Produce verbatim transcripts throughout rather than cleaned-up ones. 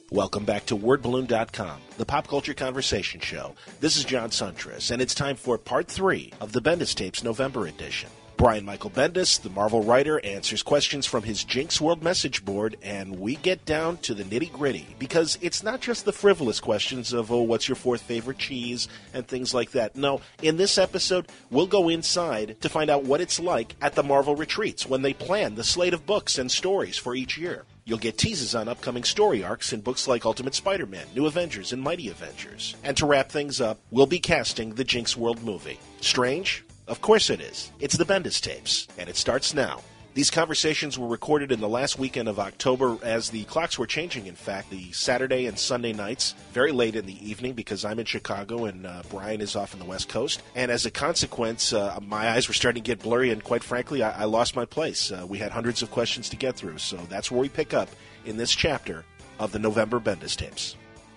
Welcome back to word balloon dot com, the pop culture conversation show. This is John Suntress, and it's time for part three of the Bendis Tapes November edition. Brian Michael Bendis, the Marvel writer, answers questions from his Jinx World message board, and we get down to the nitty-gritty, because it's not just the frivolous questions of, oh, what's your fourth favorite cheese, and things like that. No, in this episode, we'll go inside to find out what it's like at the Marvel retreats when they plan the slate of books and stories for each year. You'll get teases on upcoming story arcs in books like Ultimate Spider-Man, New Avengers, and Mighty Avengers. And to wrap things up, we'll be casting the Jinx World movie. Strange? Of course it is. It's the Bendis Tapes, and it starts now. These conversations were recorded in the last weekend of October as the clocks were changing, in fact, the Saturday and Sunday nights, very late in the evening because I'm in Chicago and uh, Brian is off on the West Coast. And as a consequence, uh, my eyes were starting to get blurry, and quite frankly, I, I lost my place. Uh, we had hundreds of questions to get through, so that's where we pick up in this chapter of the November Bendis Tapes.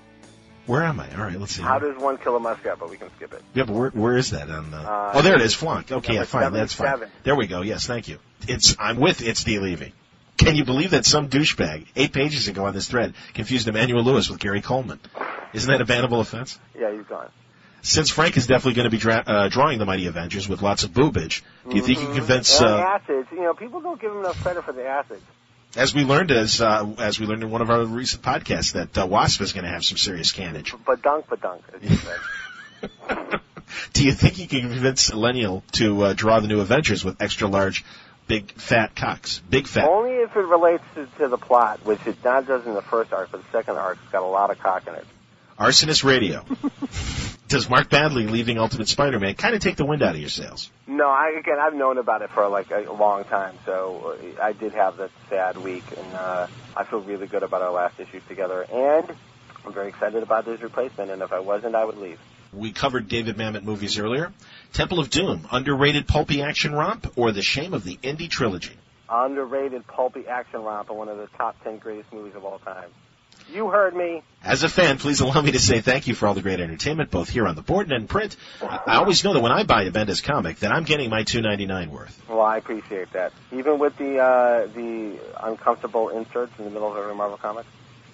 Where am I? All right, let's see. How does one kill a muskrat? But we can skip it. Yeah, but where, where is that? On the... uh, oh, there it is, Flunk. Okay, yeah, fine, that's fine. seven. There we go, yes, thank you. It's I'm with It's D. Levy. Can you believe that some douchebag, eight pages ago on this thread, confused Emmanuel Lewis with Gary Coleman? Isn't that a bannable offense? Yeah, he's gone. Since Frank is definitely going to be dra- uh, drawing the Mighty Avengers with lots of boobage, do you think you can convince... And Uh, acids. You know, people don't give him enough credit for the acids. As we learned, as uh, as we learned in one of our recent podcasts, that uh, Wasp is going to have some serious cannage. But dunk, but dunk, as you said. Do you think you can convince Lennial to uh, draw the New Avengers with extra large, big fat cocks? Big fat. Only if it relates to, to the plot, which it not does in the first arc, but the second arc's got a lot of cock in it. Arsonist Radio. Does Mark Badley leaving Ultimate Spider-Man kind of take the wind out of your sails? No, I, again, I've known about it for like a long time, so I did have that sad week, and uh, I feel really good about our last issues together, and I'm very excited about his replacement, and if I wasn't, I would leave. We covered David Mamet movies earlier. Temple of Doom, underrated pulpy action romp, or the shame of the Indy trilogy? Underrated pulpy action romp, and one of the top ten greatest movies of all time. You heard me. As a fan, please allow me to say thank you for all the great entertainment, both here on the board and in print. I, I always know that when I buy a Bendis comic, that I'm getting my two ninety-nine worth. Well, I appreciate that. Even with the uh, the uncomfortable inserts in the middle of every Marvel comic.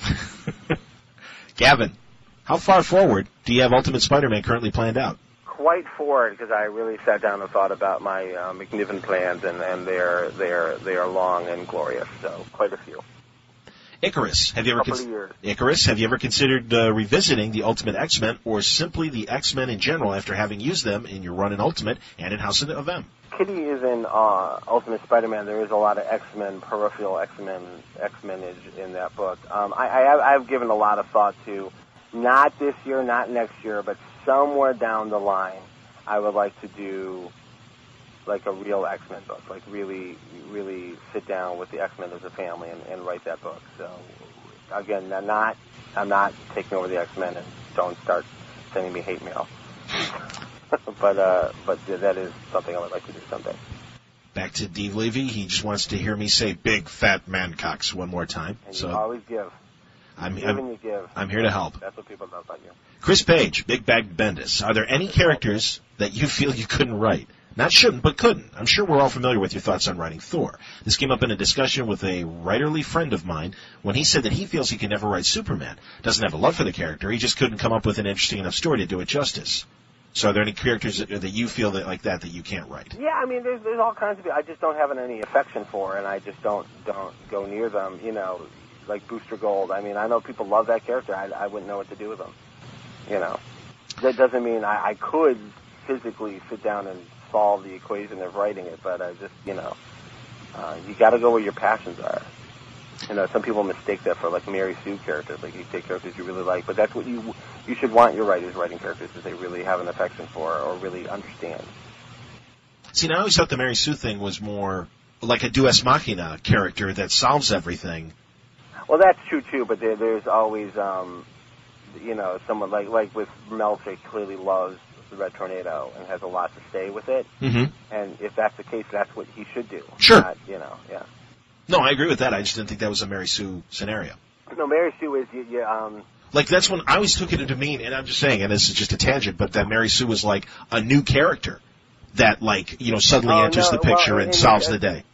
Gavin, how far forward do you have Ultimate Spider-Man currently planned out? Quite forward, because I really sat down and thought about my uh, McNiven plans, and, and they're they're they are long and glorious. So quite a few. Icarus, have you ever Couple cons- of years. Icarus, have you ever considered uh, revisiting the Ultimate X-Men, or simply the X-Men in general after having used them in your run in Ultimate and in House of M? Kitty is in uh, Ultimate Spider-Man. There is a lot of X-Men, peripheral X-Men, X-Menage in that book. Um, I, I have, I've given a lot of thought to, not this year, not next year, but somewhere down the line, I would like to do like a real X-Men book, like really, really sit down with the X-Men as a family and, and write that book. So, again, I'm not, I'm not taking over the X-Men, and don't start sending me hate mail. but, uh, but that is something I would like to do someday. Back to Dave Levy. He just wants to hear me say "big fat man cocks" one more time. And so you always give. I'm, Give I'm, and you give. I'm here to help. That's what people love about you. Chris Page, Big Bag Bendis. Are there any characters that you feel you couldn't write? Not shouldn't, but couldn't. I'm sure we're all familiar with your thoughts on writing Thor. This came up in a discussion with a writerly friend of mine when he said that he feels he can never write Superman. Doesn't have a love for the character. He just couldn't come up with an interesting enough story to do it justice. So are there any characters that, that you feel that like that that you can't write? Yeah, I mean, there's there's all kinds of people I just don't have any affection for, and I just don't don't go near them. You know, like Booster Gold. I mean, I know people love that character. I, I wouldn't know what to do with them. You know, that doesn't mean I, I could physically sit down and solve the equation of writing it, but I just, you know, uh, you got to go where your passions are. You know, some people mistake that for like Mary Sue characters, like you take characters you really like, but that's what you you should want your writers writing characters that they really have an affection for or really understand. See, now I always thought the Mary Sue thing was more like a Deus Machina character that solves everything. Well, that's true too, but there, there's always, um, you know, someone like like with Melchick clearly loves the Red Tornado and has a lot to say with it. Mm-hmm. And if that's the case, that's what he should do. Sure. Not, you know, yeah. No, I agree with that. I just didn't think that was a Mary Sue scenario. No, Mary Sue is, you, you, um... Like, that's when I always took it to mean, and I'm just saying, and this is just a tangent, but that Mary Sue was like a new character that, like, you know, suddenly oh, enters no, the picture well, and in, solves in, the day.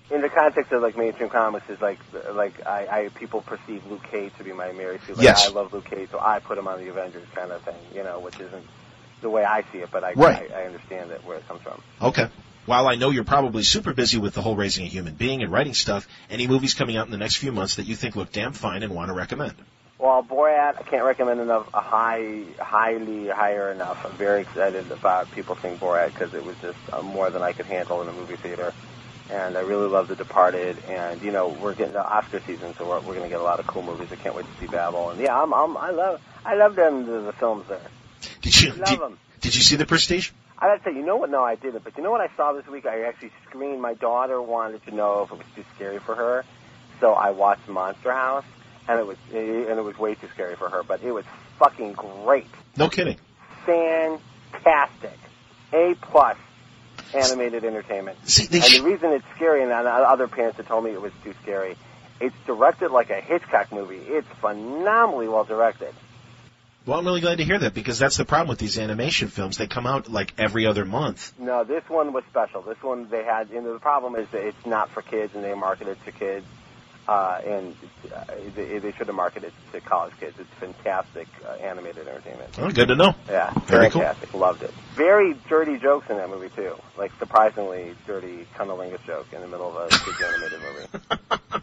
in the context of like mainstream comics, is like like I, I people perceive Luke Cage to be my Mary Sue. Like, Yes. I love Luke Cage, so I put him on the Avengers kind of thing, you know, which isn't the way I see it, but I Right. I, I understand that where it comes from. Okay. While I know you're probably super busy with the whole raising a human being and writing stuff, any movies coming out in the next few months that you think look damn fine and want to recommend? Well, Borat, I can't recommend enough, a high, highly higher enough. I'm very excited about people seeing Borat because it was just uh, more than I could handle in the movie theater. And I really love The Departed, and, you know, we're getting the Oscar season, so we're, we're going to get a lot of cool movies. I can't wait to see Babel. And, yeah, I'm, I'm, I love I love them, the, the films there. Did you, I love did, them. did you see The Prestige? I got to say, you know what? No, I didn't. But you know what I saw this week? I actually screened. My daughter wanted to know if it was too scary for her, so I watched Monster House, and it was and it was way too scary for her. But it was fucking great. No kidding. Fantastic. A plus animated entertainment. See, they and sh- the reason it's scary, and other parents have told me it was too scary, it's directed like a Hitchcock movie. It's phenomenally well directed. Well, I'm really glad to hear that because that's the problem with these animation films. They come out like every other month. No, this one was special. This one they had, and the problem is that it's not for kids, and they market it to kids, uh, and uh, they, they should have marketed it to college kids. It's fantastic uh, animated entertainment. Oh, good to know. Yeah, Very fantastic. Cool. Loved it. Very dirty jokes in that movie too, like surprisingly dirty cunnilingus joke in the middle of a kids animated movie.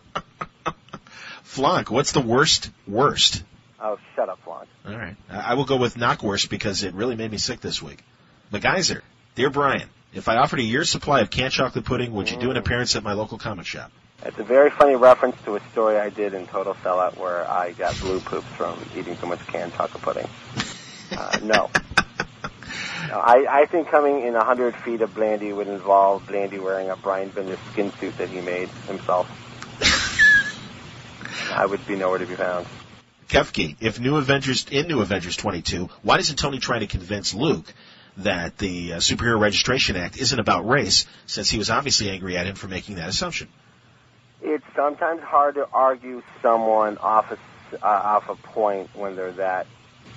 Flonk, what's the worst worst? Oh, shut up, Flonk. All right. I I will go with knock worst because it really made me sick this week. MacGyver, dear Brian, if I offered a year's supply of canned chocolate pudding, would you do an appearance at my local comic shop? It's a very funny reference to a story I did in Total Sellout where I got blue poops from eating too much canned chocolate pudding. Uh, no. no I, I think coming in one hundred feet of Blandy would involve Blandy wearing a Brian Bendis skin suit that he made himself. I would be nowhere to be found. Kefke, if New Avengers in New Avengers twenty-two, why isn't Tony trying to convince Luke that the uh, Superhero Registration Act isn't about race, since he was obviously angry at him for making that assumption? It's sometimes hard to argue someone off a, uh, off a point when they're that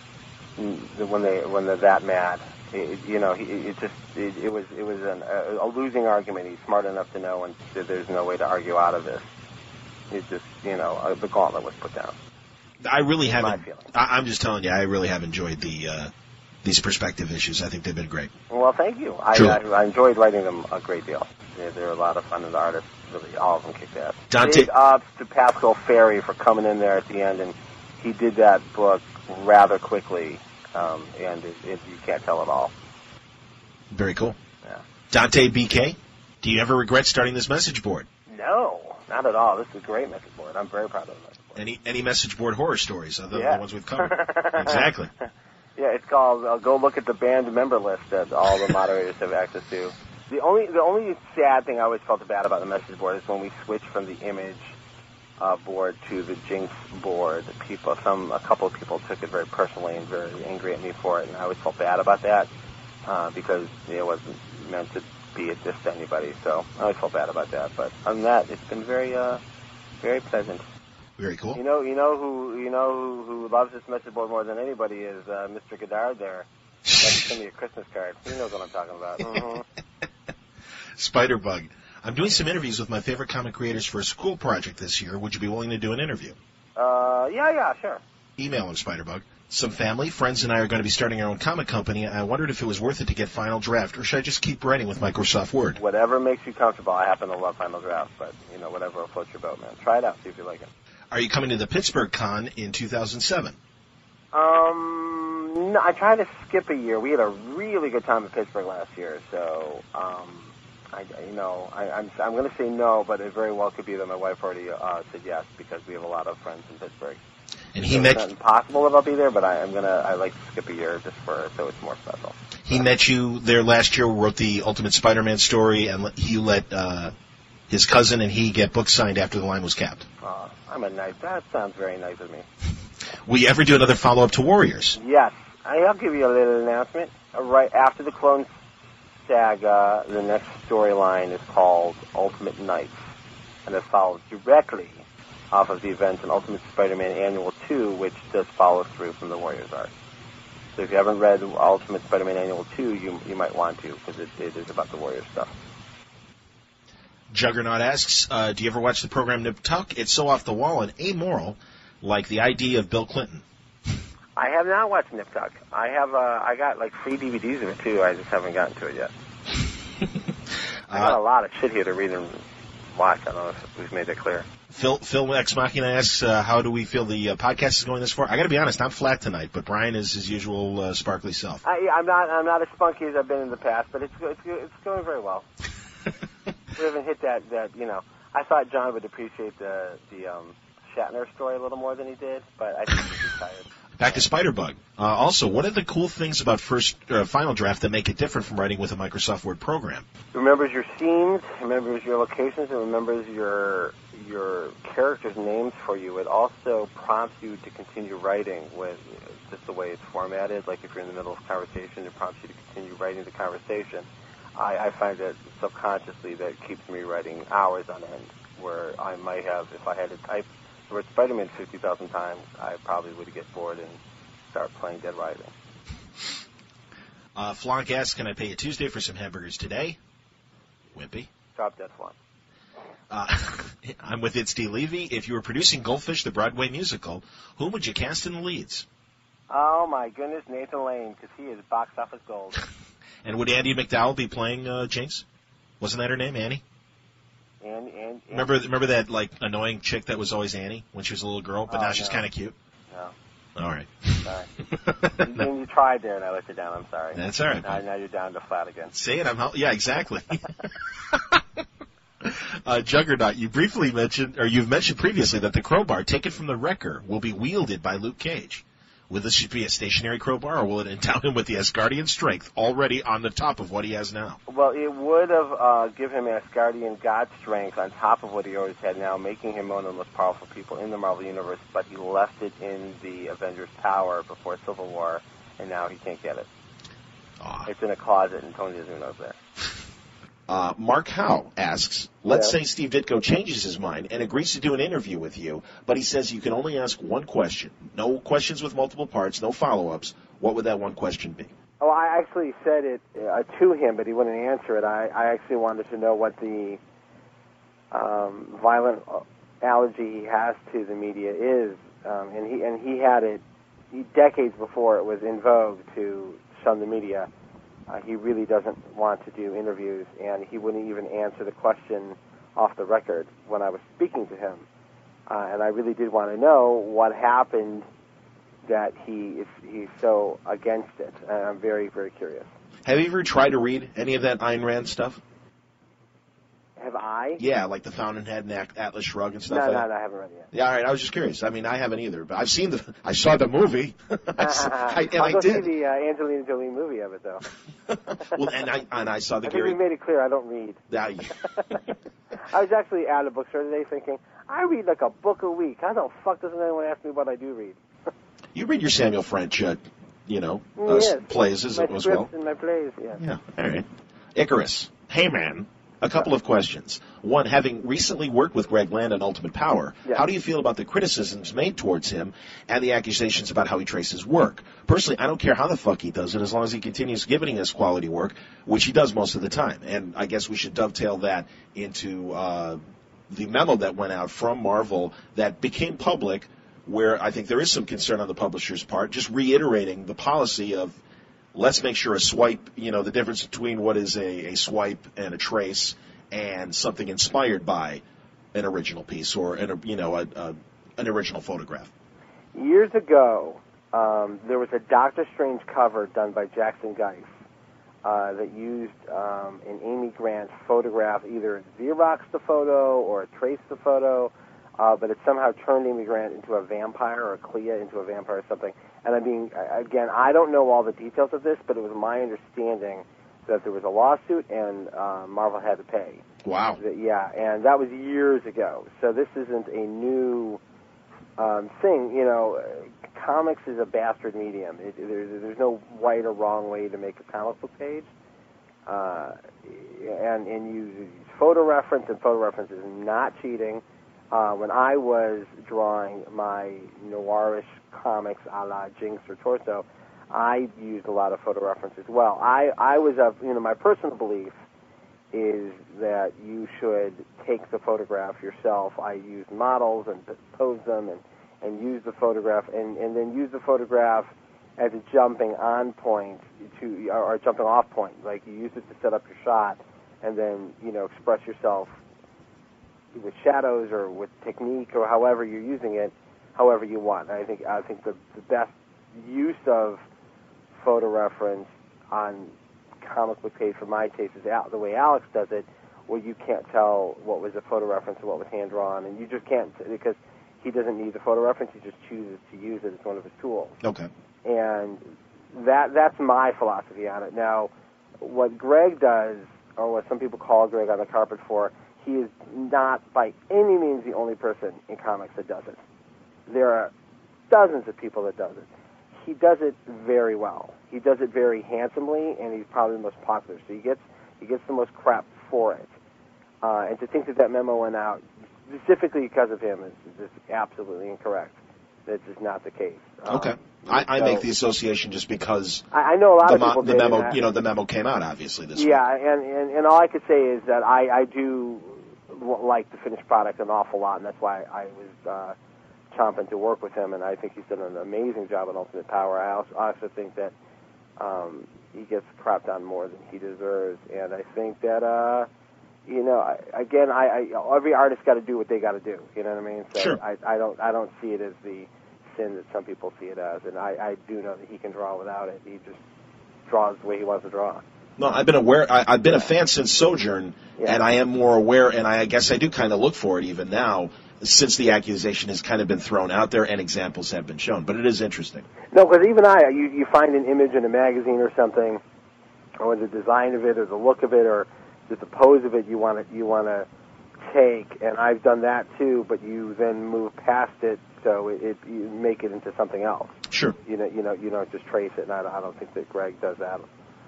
when they when they're that mad. It, you know, he, it just it, it was it was an, a, a losing argument. He's smart enough to know, and there's no way to argue out of this. It's just, you know, uh, the gauntlet was put down. I really haven't. feeling. I, I'm just telling you, I really have enjoyed the uh, these perspective issues. I think they've been great. Well, thank you. I, I, I enjoyed writing them a great deal. They're, they're a lot of fun, and the artists, really, all of them kicked ass. Dante- Big ups to Pascal Ferry for coming in there at the end, and he did that book rather quickly, um, and it, it, you can't tell at all. Very cool. Yeah. Dante B K, do you ever regret starting this message board? No, not at all. This is a great message board. I'm very proud of the message board. Any any message board horror stories other Yeah. than the ones we've covered? Exactly. Yeah, it's called. Uh, go look at the band member list that all the moderators have access to. The only the only sad thing I always felt bad about the message board is when we switched from the image uh, board to the Jinx board. People, some a couple of people took it very personally and very angry at me for it, and I always felt bad about that uh, because it wasn't meant to be a diss to anybody. So I always felt bad about that. But other than that, it's been very uh, very pleasant. Very cool. You know, you know who you know who, who loves this message board more than anybody is uh, Mister Goddard there. Send me a Christmas card. He knows what I'm talking about. Mm-hmm. Spiderbug, I'm doing some interviews with my favorite comic creators for a school project this year. Would you be willing to do an interview? Uh, yeah, yeah, sure. Email him, Spiderbug. Some family, friends, and I are going to be starting our own comic company. I wondered if it was worth it to get Final Draft, or should I just keep writing with Microsoft Word? Whatever makes you comfortable. I happen to love Final Draft, but, you know, whatever floats your boat, man. Try it out, see if you like it. Are you coming to the Pittsburgh Con in two thousand seven? Um, no, I tried to skip a year. We had a really good time in Pittsburgh last year, so, um, I, you know, I, I'm, I'm going to say no, but it very well could be that my wife already uh, said yes because we have a lot of friends in Pittsburgh. And he so met it's not impossible if I'll be there, but I, I'm gonna. I like to skip a year just for so it's more special. he met you there last year. Wrote the Ultimate Spider-Man story, and let, he let uh, his cousin and he get books signed after the line was capped. Uh, I'm a nice. That sounds very nice of me. Will you ever do another follow-up to Warriors? Yes, I'll give you a little announcement. Uh, right after the Clone Saga, the next storyline is called Ultimate Knights, and it follows directly off of the events in Ultimate Spider-Man Annual two, which does follow through from the Warriors arc. So if you haven't read Ultimate Spider-Man Annual two, you you might want to, because it, it is about the Warriors stuff. Juggernaut asks, uh, do you ever watch the program Nip Tuck? It's so off the wall and amoral, like the idea of Bill Clinton. I have not watched Nip Tuck. I have. Uh, I got like free D V Ds of it too. I just haven't gotten to it yet. I got uh, a lot of shit here to read and watch. I don't know if we've made that clear. Phil, Phil Ex Machina asks, uh, how do we feel the uh, podcast is going this far? I got to be honest, I'm flat tonight, but Brian is his usual uh, sparkly self. I, I'm not. I'm not as spunky as I've been in the past, but it's it's it's going very well. We haven't hit that that you know. I thought John would appreciate the the um, Shatner story a little more than he did, but I think he's tired. Back to Spiderbug. Uh, also, what are the cool things about first uh, Final Draft that make it different from writing with a Microsoft Word program? It remembers your scenes, it remembers your locations, it remembers your your characters' names for you. It also prompts you to continue writing with just the way it's formatted. Like if you're in the middle of a conversation, it prompts you to continue writing the conversation. I, I find that subconsciously that keeps me writing hours on end, where I might have, if I had to type the word Spider-Man fifty thousand times, I probably would get bored and start playing Dead Rising. Uh, Flonk asks, can I pay you Tuesday for some hamburgers today? Wimpy. Drop Dead Flonk. Uh, I'm with It's D. Levy. If you were producing Goldfish, the Broadway musical, whom would you cast in the leads? Oh, my goodness, Nathan Lane, because he is box office gold. And would Andy McDowell be playing uh, Jinx? Wasn't that her name, Annie? And, and, and Remember, remember that like annoying chick that was always Annie when she was a little girl, but oh, now she's no. kind of cute. No. All right. Sorry. you, you tried there, and I let you down. I'm sorry. That's all right. Now, now you're down to flat again. Say it. I'm help- yeah, exactly. uh, Juggernaut, you briefly mentioned, or you've mentioned previously that the crowbar taken from the Wrecker will be wielded by Luke Cage. Will this be a stationary crowbar, or will it endow him with the Asgardian strength already on the top of what he has now? Well, it would have uh, given him Asgardian god strength on top of what he always had now, making him one of the most powerful people in the Marvel Universe, but he left it in the Avengers Tower before Civil War, and now he can't get it. Aw. It's in a closet, and Tony doesn't even know it's there. Uh, Mark Howe asks, let's Yeah. say Steve Ditko changes his mind and agrees to do an interview with you, but he says you can only ask one question. No questions with multiple parts, no follow-ups. What would that one question be? Oh, I actually said it uh, to him, but he wouldn't answer it. I, I actually wanted to know what the um, violent allergy he has to the media is, um, and he and he had it he, decades before it was in vogue to shun the media. Uh, he really doesn't want to do interviews, and he wouldn't even answer the question off the record when I was speaking to him. Uh, and I really did want to know what happened that he is he's so against it. And I'm very, very curious. Have you ever tried to read any of that Ayn Rand stuff? Have I? Yeah, like the Fountainhead and Atlas Shrugged and stuff No, like no, that? no, I haven't read it yet. Yeah, all right, I was just curious. I mean, I haven't either, but I've seen the, I saw the movie. I, saw- I, and I'll I go did. see the uh, Angelina Jolie movie of it, though. Well, and I, and I saw the I think Gary. we made it clear I don't read. I, I was actually at a bookstore today thinking, I read like a book a week. How the fuck doesn't anyone ask me what I do read? you read your Samuel French, uh, you know, uh, yes. plays as, my as well. scripts and my plays, yeah. Yeah, all right. Icarus. Hey, man. A couple of questions. One, having recently worked with Greg Land on Ultimate Power, Yeah. how do you feel about the criticisms made towards him and the accusations about how he traces work? Personally, I don't care how the fuck he does it as long as he continues giving us quality work, which he does most of the time. And I guess we should dovetail that into uh, the memo that went out from Marvel that became public, where I think there is some concern on the publisher's part, just reiterating the policy of let's make sure a swipe, you know, the difference between what is a, a swipe and a trace and something inspired by an original piece or, an, you know, a, a, an original photograph. Years ago, um, there was a Doctor Strange cover done by Jackson Geis uh, that used um, an Amy Grant photograph, either Xerox the photo or trace the photo, uh, but it somehow turned Amy Grant into a vampire or Clea into a vampire or something. And I mean, again, I don't know all the details of this, but it was my understanding that there was a lawsuit and uh, Marvel had to pay. Wow. That, yeah, and that was years ago. So this isn't a new um, thing. You know, comics is a bastard medium. It, there's, there's no right or wrong way to make a comic book page. Uh, and, and you use photo reference, and photo reference is not cheating. Uh, when I was drawing my noirish comics a la Jinx or Torso, I used a lot of photo reference as well. I, I was of, you know, my personal belief is that you should take the photograph yourself. I use models and pose them and, and use the photograph, and, and then use the photograph as a jumping on point to, or a jumping off point. Like you use it to set up your shot, and then, you know, express yourself with shadows or with technique or however you're using it, however you want. I think I think the, the best use of photo reference on comic book page for my taste is out the way Alex does it, where you can't tell what was a photo reference and what was hand drawn, and you just can't, because he doesn't need the photo reference. He just chooses to use it as one of his tools. Okay. And that that's my philosophy on it. Now, what Greg does, or what some people call Greg on the carpet for, he is not by any means the only person in comics that does it. There are dozens of people that does it. He does it very well. He does it very handsomely, and he's probably the most popular. So he gets he gets the most crap for it. Uh, and to think that that memo went out specifically because of him is just absolutely incorrect. That's just not the case. Okay. Um, I, I so, make the association just because I, I know a lot the, of people mo- the did, memo, and I- you know, the memo came out obviously this Yeah, week. and, and, and all I could say is that I, I do w- like the finished product an awful lot, and that's why I was uh, chomping to work with him, and I think he's done an amazing job on Ultimate Power. I also, I also think that um, he gets crapped on more than he deserves, and I think that, uh, you know, I, again, I, I every artist got to do what they got to do. You know what I mean? So Sure. I, I don't I don't see it as the sin that some people see it as, and I, I do know that he can draw without it. He just draws the way he wants to draw. No, I've been aware. I, I've been a fan since Sojourn, Yeah. and I am more aware. And I, I guess I do kind of look for it even now, since the accusation has kind of been thrown out there and examples have been shown. But it is interesting. No, because even I, you, you find an image in a magazine or something, or the design of it, or the look of it, or just the pose of it you want to you want to take, and I've done that too. But you then move past it, so it, it you make it into something else. Sure. You know, you know, you don't just trace it. And I, I don't think that Greg does that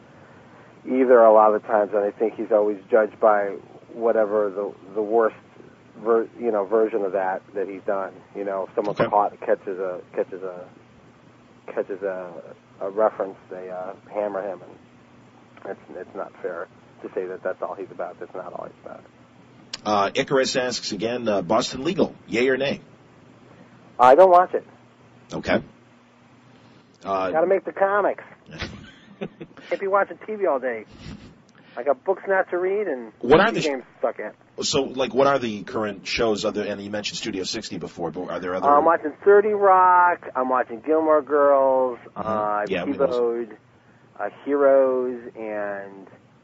either. A lot of the times, and I think he's always judged by whatever the the worst, ver, you know, version of that that he's done. You know, if someone Okay. caught catches a catches a catches a, a reference, they uh, hammer him, and it's it's not fair to say that that's all he's about. That's not all he's about. Uh, Icarus asks again, uh, Boston Legal, yay or nay? I don't watch it. Okay. Uh, Got to make the comics. Can't be watching T V all day. I got books not to read and What are the- games to suck at. so, like, what are the current shows other? And you mentioned Studio sixty before, but are there other? Uh, I'm watching thirty Rock. I'm watching Gilmore Girls. Mhm. Uh, I've Yeah, we know. TiVo'd uh, Heroes, and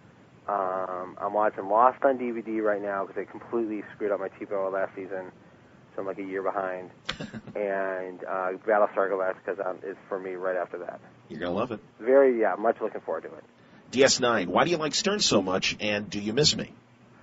um, I'm watching Lost on D V D right now because they completely screwed up my TiVo last season, so I'm like a year behind. and uh, Battlestar Galactica is for me right after that. You're gonna love it. Very, yeah, much looking forward to it. D S nine, why do you like Stern so much, and do you miss me?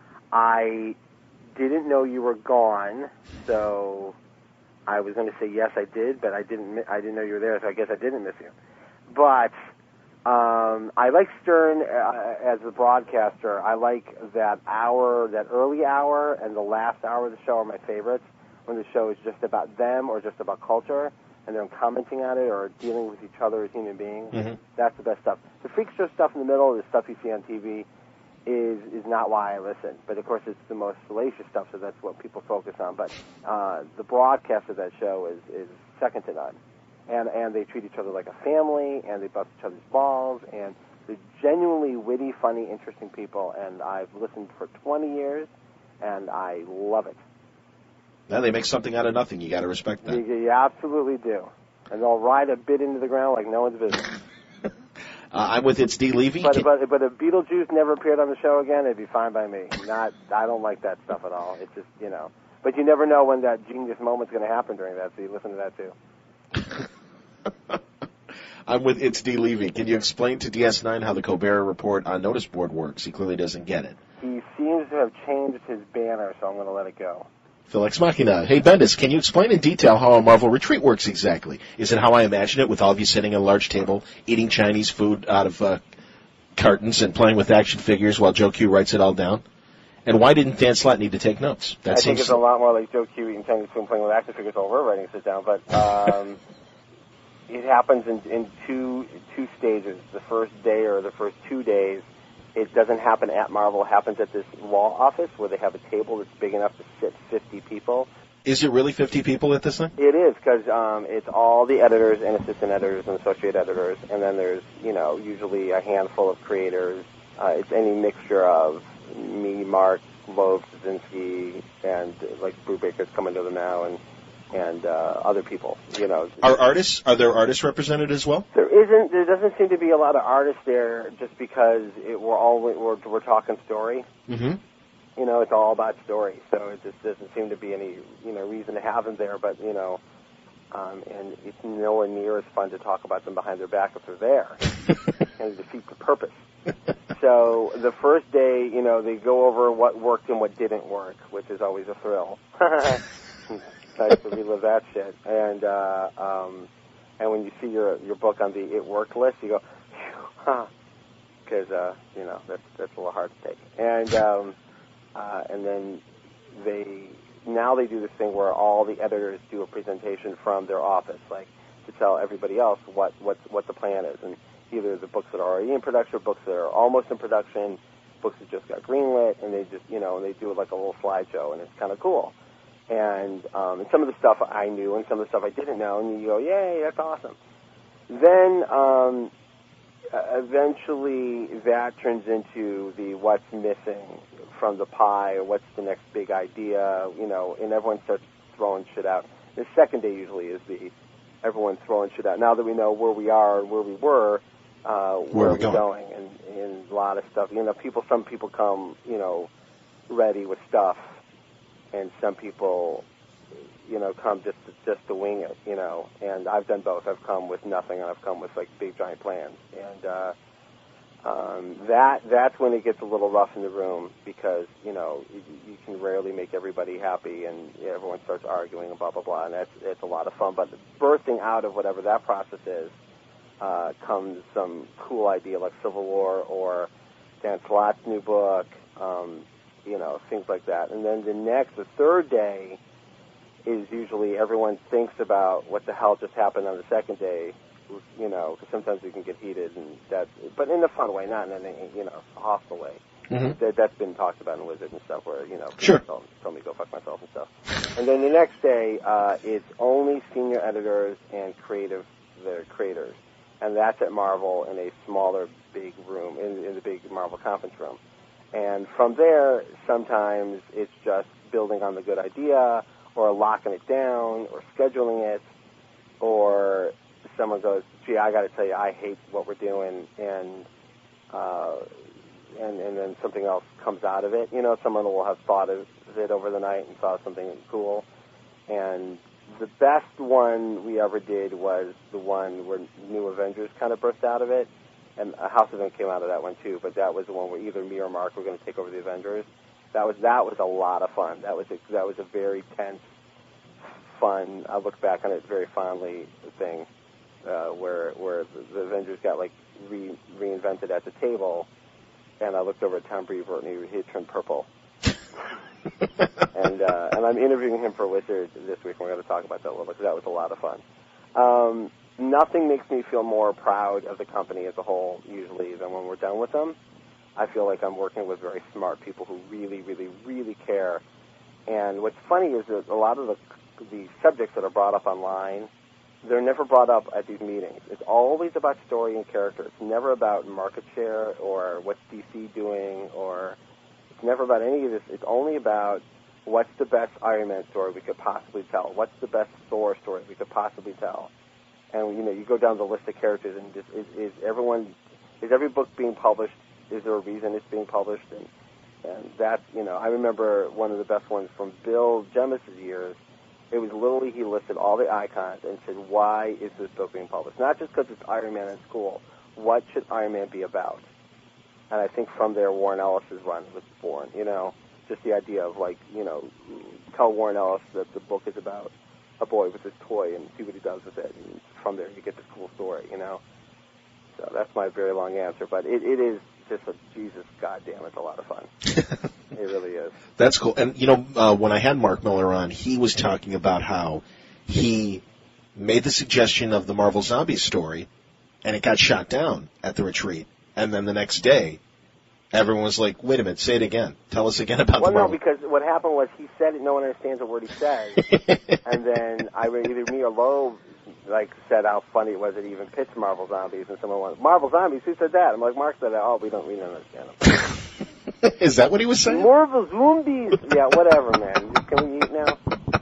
I didn't know you were gone, so I was going to say yes, I did, but I didn't. mi- I didn't know you were there, so I guess I didn't miss you. But um, I like Stern uh, as a broadcaster. I like that hour, that early hour, and the last hour of the show are my favorites. When the show is just about them or just about culture, and they're commenting on it or dealing with each other as human beings. Mhm. That's the best stuff. The freak show stuff in the middle, the stuff you see on T V, is is not why I listen. But of course, it's the most salacious stuff, so that's what people focus on. But uh, the broadcast of that show is is second to none, and and they treat each other like a family, and they bust each other's balls, and they're genuinely witty, funny, interesting people. And I've listened for twenty years, and I love it. Now they make something out of nothing. You got to respect that. You, you absolutely do, and they'll ride a bit into the ground like no one's business. Uh, I'm with It's D. Levy. But, Can- but but if Beetlejuice never appeared on the show again, it'd be fine by me. Not, I don't like that stuff at all. It's just, you know. But you never know when that genius moment's going to happen during that, so you listen to that too. I'm with It's D. Levy. Can you explain to D S nine how the Colbert Report on notice board works? He clearly doesn't get it. He seems to have changed his banner, so I'm going to let it go. Phil Ex Machina. Hey, Bendis, can you explain in detail how a Marvel retreat works exactly? Is it how I imagine it, with all of you sitting at a large table, eating Chinese food out of uh, cartons and playing with action figures while Joe Q writes it all down? And why didn't Dan Slott need to take notes? That I seems think it's a lot more like Joe Q eating Chinese food playing with action figures while we're writing sit down, but um, it happens in, in two two stages. The first day or the first two days It doesn't happen at Marvel. It happens at this law office where they have a table that's big enough to sit fifty people. Is it really fifty people at this thing? It is, because um, it's all the editors and assistant editors and associate editors, and then there's, you know, usually a handful of creators. Uh, it's any mixture of me, Mark, Loeb, Szynski, and, uh, like, Brubaker's coming to them now, and and uh, other people, you know. Are artists, are there artists represented as well? There isn't, there doesn't seem to be a lot of artists there just because it, we're all, we're, we're talking story. Mm-hmm. You know, it's all about story, so it just doesn't seem to be any, you know, reason to have them there, but, you know, um, and it's nowhere near as fun to talk about them behind their back if they're there, and it defeats the purpose. So the first day, you know, they go over what worked and what didn't work, which is always a thrill. Nice to relive that shit. And uh, um, and when you see your your book on the it worked list, you go, huh, because uh, you know that's that's a little hard to take. And um, uh, and then they now they do this thing where all the editors do a presentation from their office, like to tell everybody else what what what the plan is, and either the books that are already in production, or books that are almost in production, books that just got greenlit, and they just you know they do like a little slideshow, and it's kind of cool. And, um, and some of the stuff I knew and some of the stuff I didn't know, and you go, yay, that's awesome. Then um, eventually that turns into the what's missing from the pie, or what's the next big idea, you know, and everyone starts throwing shit out. The second day usually is the everyone throwing shit out. Now that we know where we are and where we were, uh, where, where are we we going? going? And, and a lot of stuff. You know, people. Some people come, you know, ready with stuff. And some people, you know, come just to, just to wing it, you know. And I've done both. I've come with nothing, and I've come with like big giant plans. And uh, um, that that's when it gets a little rough in the room because you know you, you can rarely make everybody happy, and everyone starts arguing and blah blah blah. And that's it's a lot of fun. But bursting out of whatever that process is uh, comes some cool idea like Civil War or Dan Slott's new book. Um, you know, things like that. And then the next, the third day is usually everyone thinks about what the hell just happened on the second day, you know, because sometimes we can get heated, and that's, but in a fun way, not in any, you know, hostile way. Mm-hmm. That, that's been talked about in Wizard and stuff where, you know, sure. tell, tell me to go fuck myself and stuff. And then the next day, uh, it's only senior editors and creative, the creators. And that's at Marvel in a smaller, big room, in, in the big Marvel conference room. And from there, sometimes it's just building on the good idea or locking it down or scheduling it, or someone goes, gee, I got to tell you, I hate what we're doing, and, uh, and and then something else comes out of it. You know, someone will have thought of it over the night and saw something cool. And the best one we ever did was the one where New Avengers kind of burst out of it. And a House of M came out of that one too, but that was the one where either me or Mark were going to take over the Avengers. That was that was a lot of fun. That was a, that was a very tense, fun. I look back on it very fondly. Thing uh, where where the, the Avengers got like re, reinvented at the table, and I looked over at Tom Brevoort and he, he turned purple. and uh, and I'm interviewing him for Wizard this week. And we're going to talk about that a little bit because that was a lot of fun. Um, Nothing makes me feel more proud of the company as a whole, usually, than when we're done with them. I feel like I'm working with very smart people who really, really, really care. And what's funny is that a lot of the, the subjects that are brought up online, they're never brought up at these meetings. It's always about story and character. It's never about market share or what's D C doing, or it's never about any of this. It's only about what's the best Iron Man story we could possibly tell, what's the best Thor story we could possibly tell. And, you know, you go down the list of characters, and just, is, is everyone, is every book being published? Is there a reason it's being published? And, and that, you know, I remember one of the best ones from Bill Jemis' years. It was literally, he listed all the icons and said, why is this book being published? Not just because it's Iron Man in school. What should Iron Man be about? And I think from there, Warren Ellis's run was born, you know, just the idea of, like, you know, tell Warren Ellis that the book is about a boy with his toy and see what he does with it. And from there, you get this cool story, you know. So that's my very long answer. But it, it is just a, Jesus, goddamn, it's a lot of fun. It really is. That's cool. And, you know, uh, when I had Mark Miller on, he was talking about how he made the suggestion of the Marvel Zombies story, and it got shot down at the retreat. And then the next day, Everyone was like, wait a minute, say it again. Tell us again about well, the Marvel. Well, no, because what happened was he said it, no one understands a word he says. And then I either me or Loeb, like, said how funny it was that he even pitched Marvel Zombies, and someone went, Marvel Zombies, who said that? I'm like, Mark said that. Oh, we don't, we don't understand them. Is that what he was saying? Marvel Zombies! Yeah, whatever, man. Can we eat now?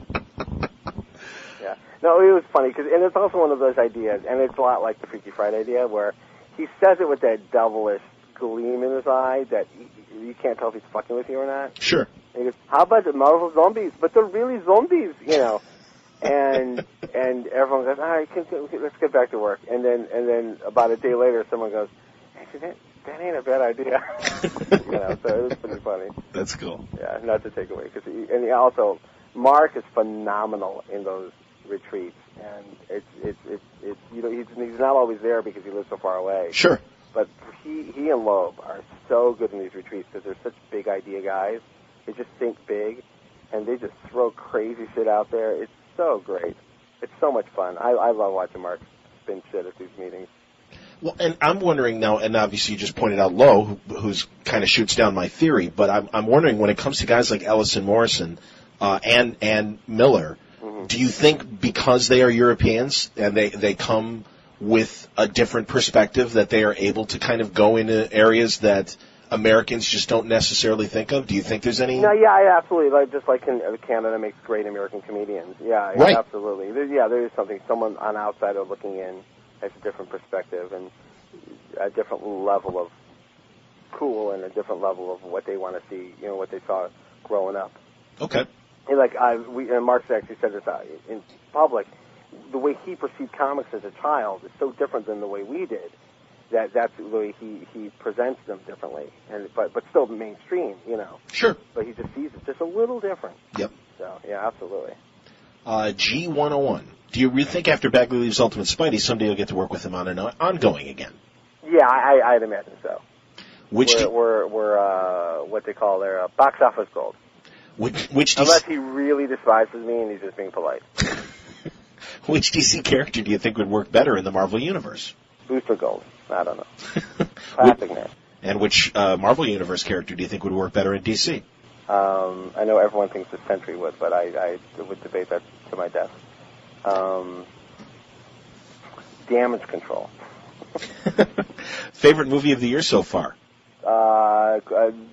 Yeah. No, it was funny, cause, and it's also one of those ideas, and it's a lot like the Freaky Friday idea, where he says it with that devilish gleam in his eye that you, you can't tell if he's fucking with you or not. Sure. And he goes, how about the Marvel Zombies? But they're really zombies, you know. And and everyone goes, all right, can, can, let's get back to work. And then and then about a day later, someone goes, hey, that, that ain't a bad idea. You know, so it was pretty funny. That's cool. Yeah, not to take away. Cause he, and he also, Mark is phenomenal in those retreats. And it's, it's, it's, it's you know, he's, he's not always there because he lives so far away. Sure. But he, he and Loeb are so good in these retreats because they're such big idea guys. They just think big, and they just throw crazy shit out there. It's so great. It's so much fun. I, I love watching Mark spin shit at these meetings. Well, and I'm wondering now, and obviously you just pointed out Lowe, who, who's kind of shoots down my theory, but I'm, I'm wondering when it comes to guys like Ellison Morrison uh, and and Miller, mm-hmm. do you think because they are Europeans and they, they come with a different perspective that they are able to kind of go into areas that Americans just don't necessarily think of? Do you think there's any? No, yeah, I absolutely. Like just like in, Canada makes great American comedians. Yeah, right. Absolutely. There, yeah, there is something. Someone on outsider looking in has a different perspective and a different level of cool and a different level of what they want to see. You know, what they saw growing up. Okay. And like I, we, and Mark actually said this uh, in public. The way he perceived comics as a child is so different than the way we did. That that's the way he, he presents them differently, and but but still mainstream, you know. Sure. But he just sees it just a little different. Yep. So yeah, absolutely. Uh, G one oh one. Do you really think after Bagley leaves Ultimate Spidey, someday you'll get to work with him on an ongoing again? Yeah, I, I'd imagine so. Which we're do, we're, we're uh, what they call their uh, box office gold. Which which D C, unless he really despises me and he's just being polite. Which D C character do you think would work better in the Marvel Universe? Booster Gold. I don't know. Classic man. And which uh, Marvel Universe character do you think would work better in D C? Um, I know everyone thinks the Sentry would, but I, I would debate that to my death. Um, Damage Control. Favorite movie of the year so far? Uh,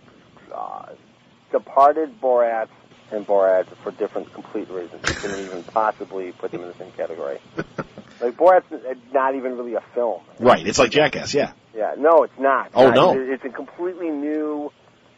uh, Departed, Borat, and Borat for different complete reasons. You couldn't even possibly put them in the same category. Like, Borat's not even really a film. Right, it's like Jackass, yeah. Yeah, no, it's not. Oh, not. no. It's a completely new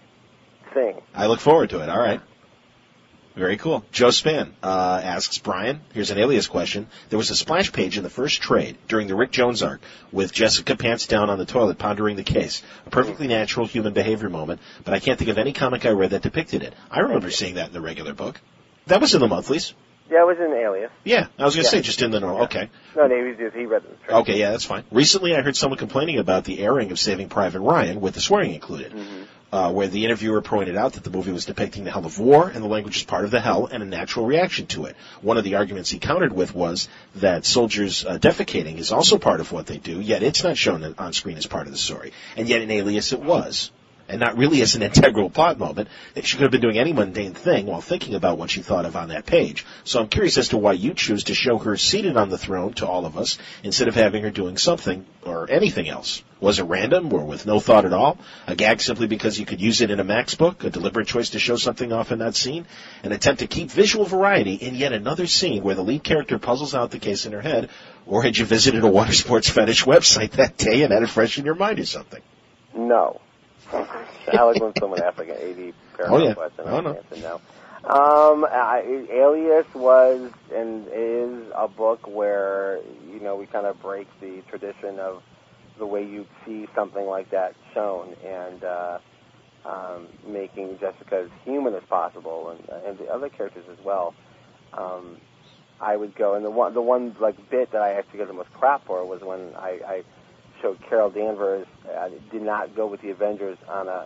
thing. I look forward to it, all right. Very cool. Joe Spann uh, asks, Brian, here's an alias question. There was a splash page in the first trade during the Rick Jones arc with Jessica pants down on the toilet pondering the case. A perfectly natural human behavior moment, but I can't think of any comic I read that depicted it. I remember seeing that in the regular book. That was in the monthlies. Yeah, it was in Alias. Yeah, I was going to yeah. say just in the normal. Yeah. Okay. No, no, he, he read the Okay, yeah, that's fine. Recently, I heard someone complaining about the airing of Saving Private Ryan with the swearing included, mm-hmm. uh, where the interviewer pointed out that the movie was depicting the hell of war and the language is part of the hell and a natural reaction to it. One of the arguments he countered with was that soldiers uh, defecating is also part of what they do, yet it's not shown on screen as part of the story. And yet in Alias it was. And not really as an integral plot moment. She could have been doing any mundane thing while thinking about what she thought of on that page. So I'm curious as to why you choose to show her seated on the throne to all of us instead of having her doing something or anything else. Was it random or with no thought at all? A gag simply because you could use it in a Max book? A deliberate choice to show something off in that scene? An attempt to keep visual variety in yet another scene where the lead character puzzles out the case in her head? Or had you visited a water sports fetish website that day and had it fresh in your mind or something? No. I like when someone asks like an A D paramount oh, yeah. question. Oh, I no. answer no. Um, I, Alias was and is a book where, you know, we kind of break the tradition of the way you see something like that shown and uh, um, making Jessica as human as possible and, and the other characters as well. Um, I would go, and the one, the one like bit that I actually got the most crap for was when I, I showed Carol Danvers uh, did not go with the Avengers on a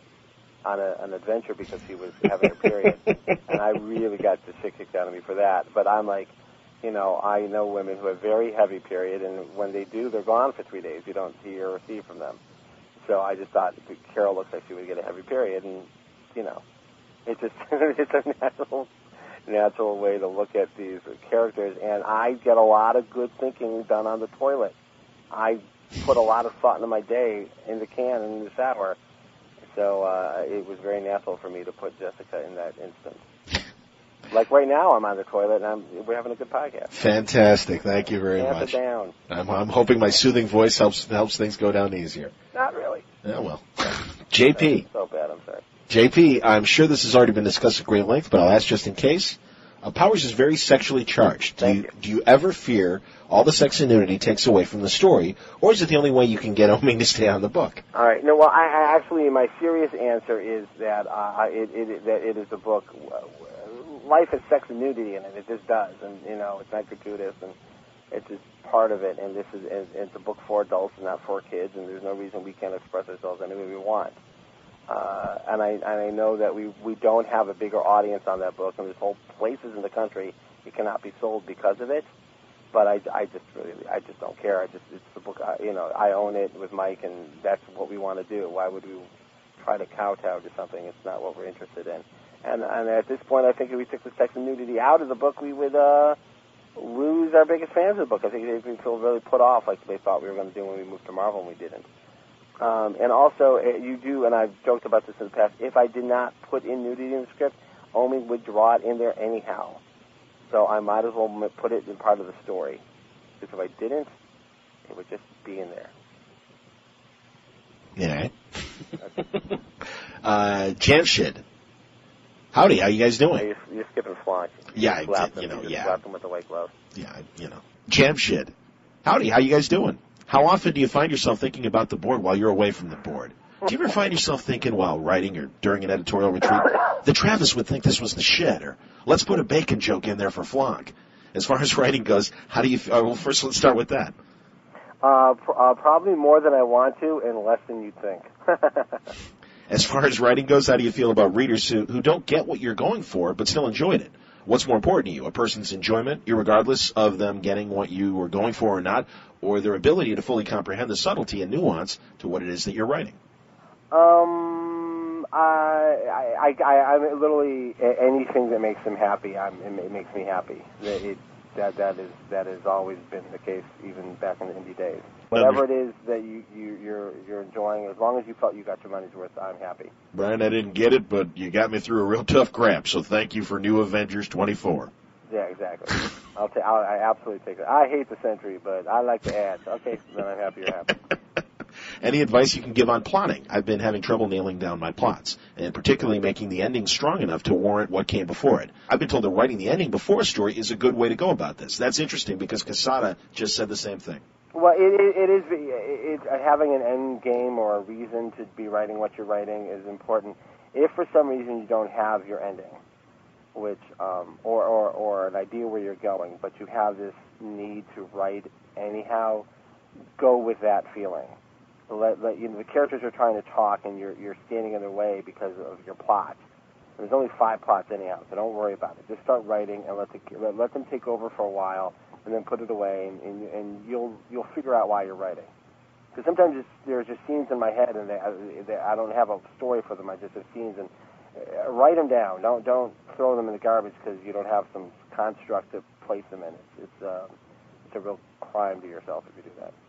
on a, an adventure because she was having her period, and I really got the shit kicked out of me for that. But I'm like, you know, I know women who have very heavy period, and when they do, they're gone for three days. You don't hear or see from them. So I just thought Carol looks like she would get a heavy period, and you know, it's just it's a natural natural way to look at these characters. And I get a lot of good thinking done on the toilet. I put a lot of thought into my day in the can and in the shower. So uh, it was very natural for me to put Jessica in that instance. Like right now, I'm on the toilet, and I'm, we're having a good podcast. Fantastic. Thank you very Amp much. it down. I'm, I'm hoping my soothing voice helps helps things go down easier. Not really. Yeah, well. J P. So bad, I'm sorry. J P, I'm sure this has already been discussed at great length, but I'll ask just in case. Uh, Powers is very sexually charged. Do Thank you, you. do you ever fear all the sex and nudity takes away from the story, or is it the only way you can get Oeming to stay on the book? All right. No, well, I, I actually, my serious answer is that uh, it, it, that it is a book. Life has sex and nudity in it. It just does, and you know, it's not gratuitous, and it's just part of it. And this is and it's a book for adults and not for kids. And there's no reason we can't express ourselves any way we want. Uh, and I and I know that we we don't have a bigger audience on that book, and there's whole places in the country it cannot be sold because of it. But I, I just really I just don't care. I just it's the book. I, you know, I own it with Mike, and that's what we want to do. Why would we try to kowtow to something? It's not what we're interested in. And, and at this point, I think if we took the sex and nudity out of the book, we would uh, lose our biggest fans of the book. I think they'd feel really put off, like they thought we were going to do when we moved to Marvel, and we didn't. Um, and also, uh, you do, and I've joked about this in the past, if I did not put in nudity in the script, Oeming would draw it in there anyhow. So I might as well put it in part of the story. Because if I didn't, it would just be in there. Yeah. uh, Jamshid. Howdy, how you guys doing? You're, you're skipping Flonk. Yeah, I Slap did, you them, know, you yeah. slap them with the white glove. Yeah, you know. Jamshid. Howdy, how you guys doing? How often do you find yourself thinking about the board while you're away from the board? Do you ever find yourself thinking while writing or during an editorial retreat that Travis would think this was the shit, or let's put a bacon joke in there for Flonk? As far as writing goes, how do you, uh, well, first let's start with that. Uh, pr- uh, probably more than I want to and less than you think. As far as writing goes, how do you feel about readers who, who don't get what you're going for but still enjoyed it? What's more important to you, a person's enjoyment, irregardless of them getting what you were going for or not, or their ability to fully comprehend the subtlety and nuance to what it is that you're writing? Um, I, I, I, I'm literally anything that makes them happy. I'm, it makes me happy. It, it, that that is that has always been the case, even back in the indie days. Whatever it is that you, you you're you're enjoying, as long as you felt you got your money's worth, I'm happy. Brian, I didn't get it, but you got me through a real tough crap. So thank you for New Avengers twenty-four. Yeah, exactly. I'll ta- I'll, I absolutely take it. I hate the Sentry, but I like the ads. Okay, then I'm happy you're happy. Any advice you can give on plotting? I've been having trouble nailing down my plots, and particularly making the ending strong enough to warrant what came before it. I've been told that writing the ending before a story is a good way to go about this. That's interesting because Quesada just said the same thing. Well, it, it, it is it, it, having an end game or a reason to be writing what you're writing is important. If for some reason you don't have your ending, which um, or, or or an idea where you're going, but you have this need to write anyhow, go with that feeling. Let, let you know the characters are trying to talk, and you're you're standing in their way because of your plot. There's only five plots anyhow, so don't worry about it. Just start writing and let the let, let them take over for a while, and then put it away, and, and, and you'll you'll figure out why you're writing. Because sometimes it's, there's just scenes in my head, and they, they, I don't have a story for them. I just have scenes, and uh, write them down. Don't don't throw them in the garbage because you don't have some construct to place them in. It's it's, uh, it's a real crime to yourself if you do that.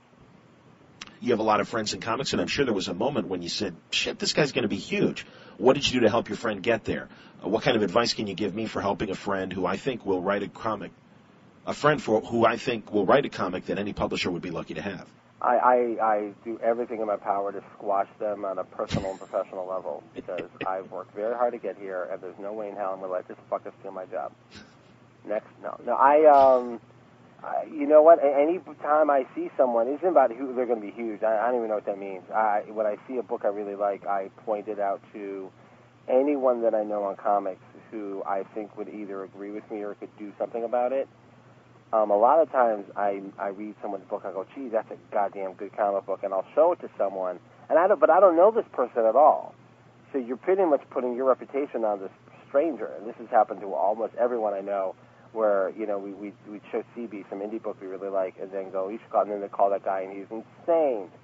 You have a lot of friends in comics, and I'm sure there was a moment when you said, shit, this guy's going to be huge. What did you do to help your friend get there? Uh, what kind of advice can you give me for helping a friend who I think will write a comic, a friend for who I think will write a comic that any publisher would be lucky to have? I, I, I do everything in my power to squash them on a personal and professional level because I've worked very hard to get here, and there's no way in hell I'm going to let this fucker steal my job. Next, no. No, I, um... Uh, you know what? Any time I see someone, it isn't about who they're going to be huge. I, I don't even know what that means. I, when I see a book I really like, I point it out to anyone that I know on comics who I think would either agree with me or could do something about it. Um, a lot of times I I read someone's book, I go, gee, that's a goddamn good comic book, and I'll show it to someone, and I don't, but I don't know this person at all. So you're pretty much putting your reputation on this stranger, and this has happened to almost everyone I know. Where, you know, we we we show C B some indie book we really like, and then go, you should call, and then they call that guy, and he's insane.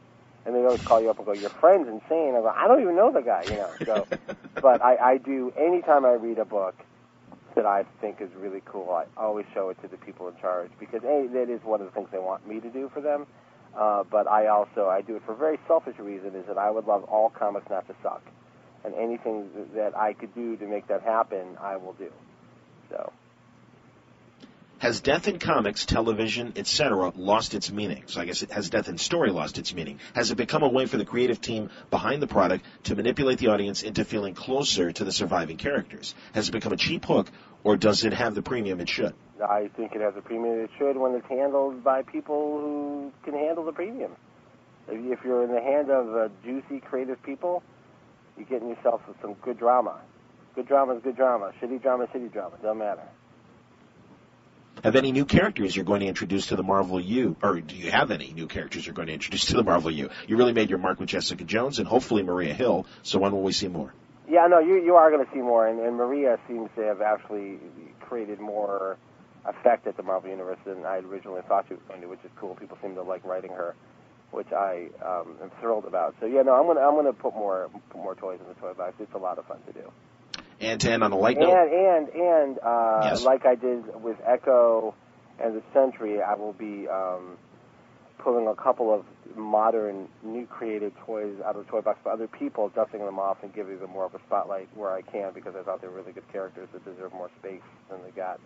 and they always call you up and go, "Your friend's insane." I go, "I don't even know the guy," you know. So, but I, I do anytime I read a book that I think is really cool, I always show it to the people in charge because a that is one of the things they want me to do for them. Uh, but I also I do it for a very selfish reason, is that I would love all comics not to suck, and anything that I could do to make that happen, I will do. So. Has death in comics, television, et cetera lost its meaning? So I guess it has death in story lost its meaning. Has it become a way for the creative team behind the product to manipulate the audience into feeling closer to the surviving characters? Has it become a cheap hook, or does it have the premium it should? I think it has the premium it should when it's handled by people who can handle the premium. If you're in the hand of uh, juicy, creative people, you're getting yourself some good drama. Good drama is good drama. Shitty drama is shitty drama. Doesn't matter. Have any new characters you're going to introduce to the Marvel U, or do you have any new characters you're going to introduce to the Marvel U? You really made your mark with Jessica Jones and hopefully Maria Hill, so when will we see more? Yeah, no, you you are going to see more, and, and Maria seems to have actually created more effect at the Marvel Universe than I originally thought she was going to, which is cool. People seem to like writing her, which I um, am thrilled about. So yeah, no, I'm gonna I'm gonna put more put more toys in the toy box. It's a lot of fun to do. And to end on a light and, note. And, and, uh, yes. like I did with Echo and the Sentry, I will be um, pulling a couple of modern, new created toys out of the toy box for other people, dusting them off and giving them more of a spotlight where I can, because I thought they were really good characters that deserve more space than they got.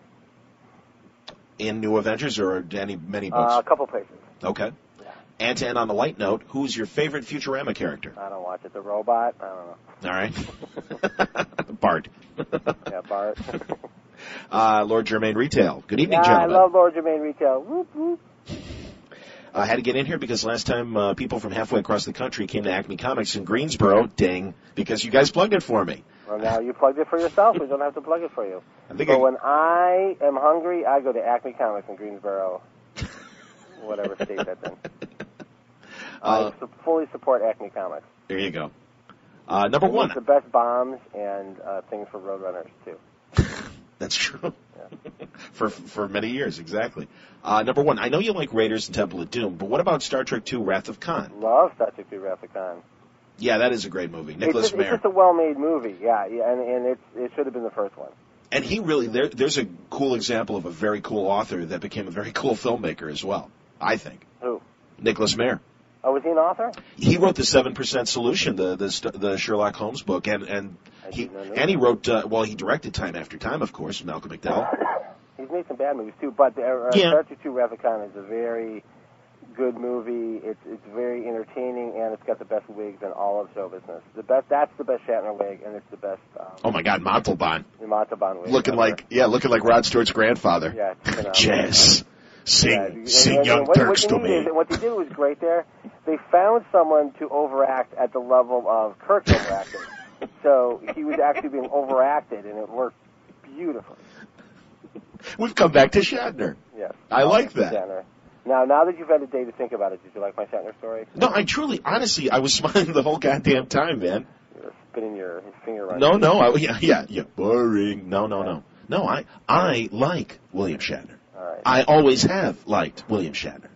In New Avengers or any many books? Uh, a couple places. Okay. And to end on a light note, who's your favorite Futurama character? I don't watch it. The robot? I don't know. All right. Bart. Yeah, Bart. uh, Lord Germain Retail. Good evening, yeah, gentlemen. I love Lord Germain Retail. Whoop, whoop. I had to get in here because last time uh, people from halfway across the country came to Acme Comics in Greensboro, ding, because you guys plugged it for me. Well, now you plugged it for yourself. We don't have to plug it for you. I think but I... when I am hungry, I go to Acme Comics in Greensboro, whatever state that's in. Uh, I su- fully support Acme Comics. There you go. Uh, number and one. The best bombs and uh, things for Roadrunners, too. That's true. Yeah. for for many years, exactly. Uh, number one, I know you like Raiders and Temple of Doom, but what about Star Trek two, Wrath of Khan? Love Star Trek two, Wrath of Khan. Yeah, that is a great movie. Nicholas it's just, Meyer. It's just a well-made movie, yeah, yeah and, and it's, it should have been the first one. And he really, there, there's a cool example of a very cool author that became a very cool filmmaker as well, I think. Who? Nicholas Meyer. Oh, was he an author? He wrote the seven percent Solution, the, the the Sherlock Holmes book, and and he and he wrote uh, well, he directed Time After Time, of course, Malcolm McDowell. He's made some bad movies too, but uh, yeah. Star Trek two, Wrath of Khan is a very good movie. It's it's very entertaining, and it's got the best wigs in all of show business. The best that's the best Shatner wig, and it's the best. Um, oh my God, Montalban! The Montalban wig, looking ever. like yeah, looking like Rod Stewart's grandfather. Yeah, Jazz. Sing, yeah, sing and, Young and what, Turks what to me. Is, what they did was great there. They found someone to overact at the level of Kirk's overacting. So he was actually being overacted, and it worked beautifully. We've come back to Shatner. Yes. I like that. Shatner. Now, now that you've had a day to think about it, did you like my Shatner story? No, I truly, honestly, I was smiling the whole goddamn time, man. You were spinning your finger around. No, no, I, yeah, yeah, yeah, boring. No, no, no. No, I, I like William Shatner. All right. I always have liked William Shatner.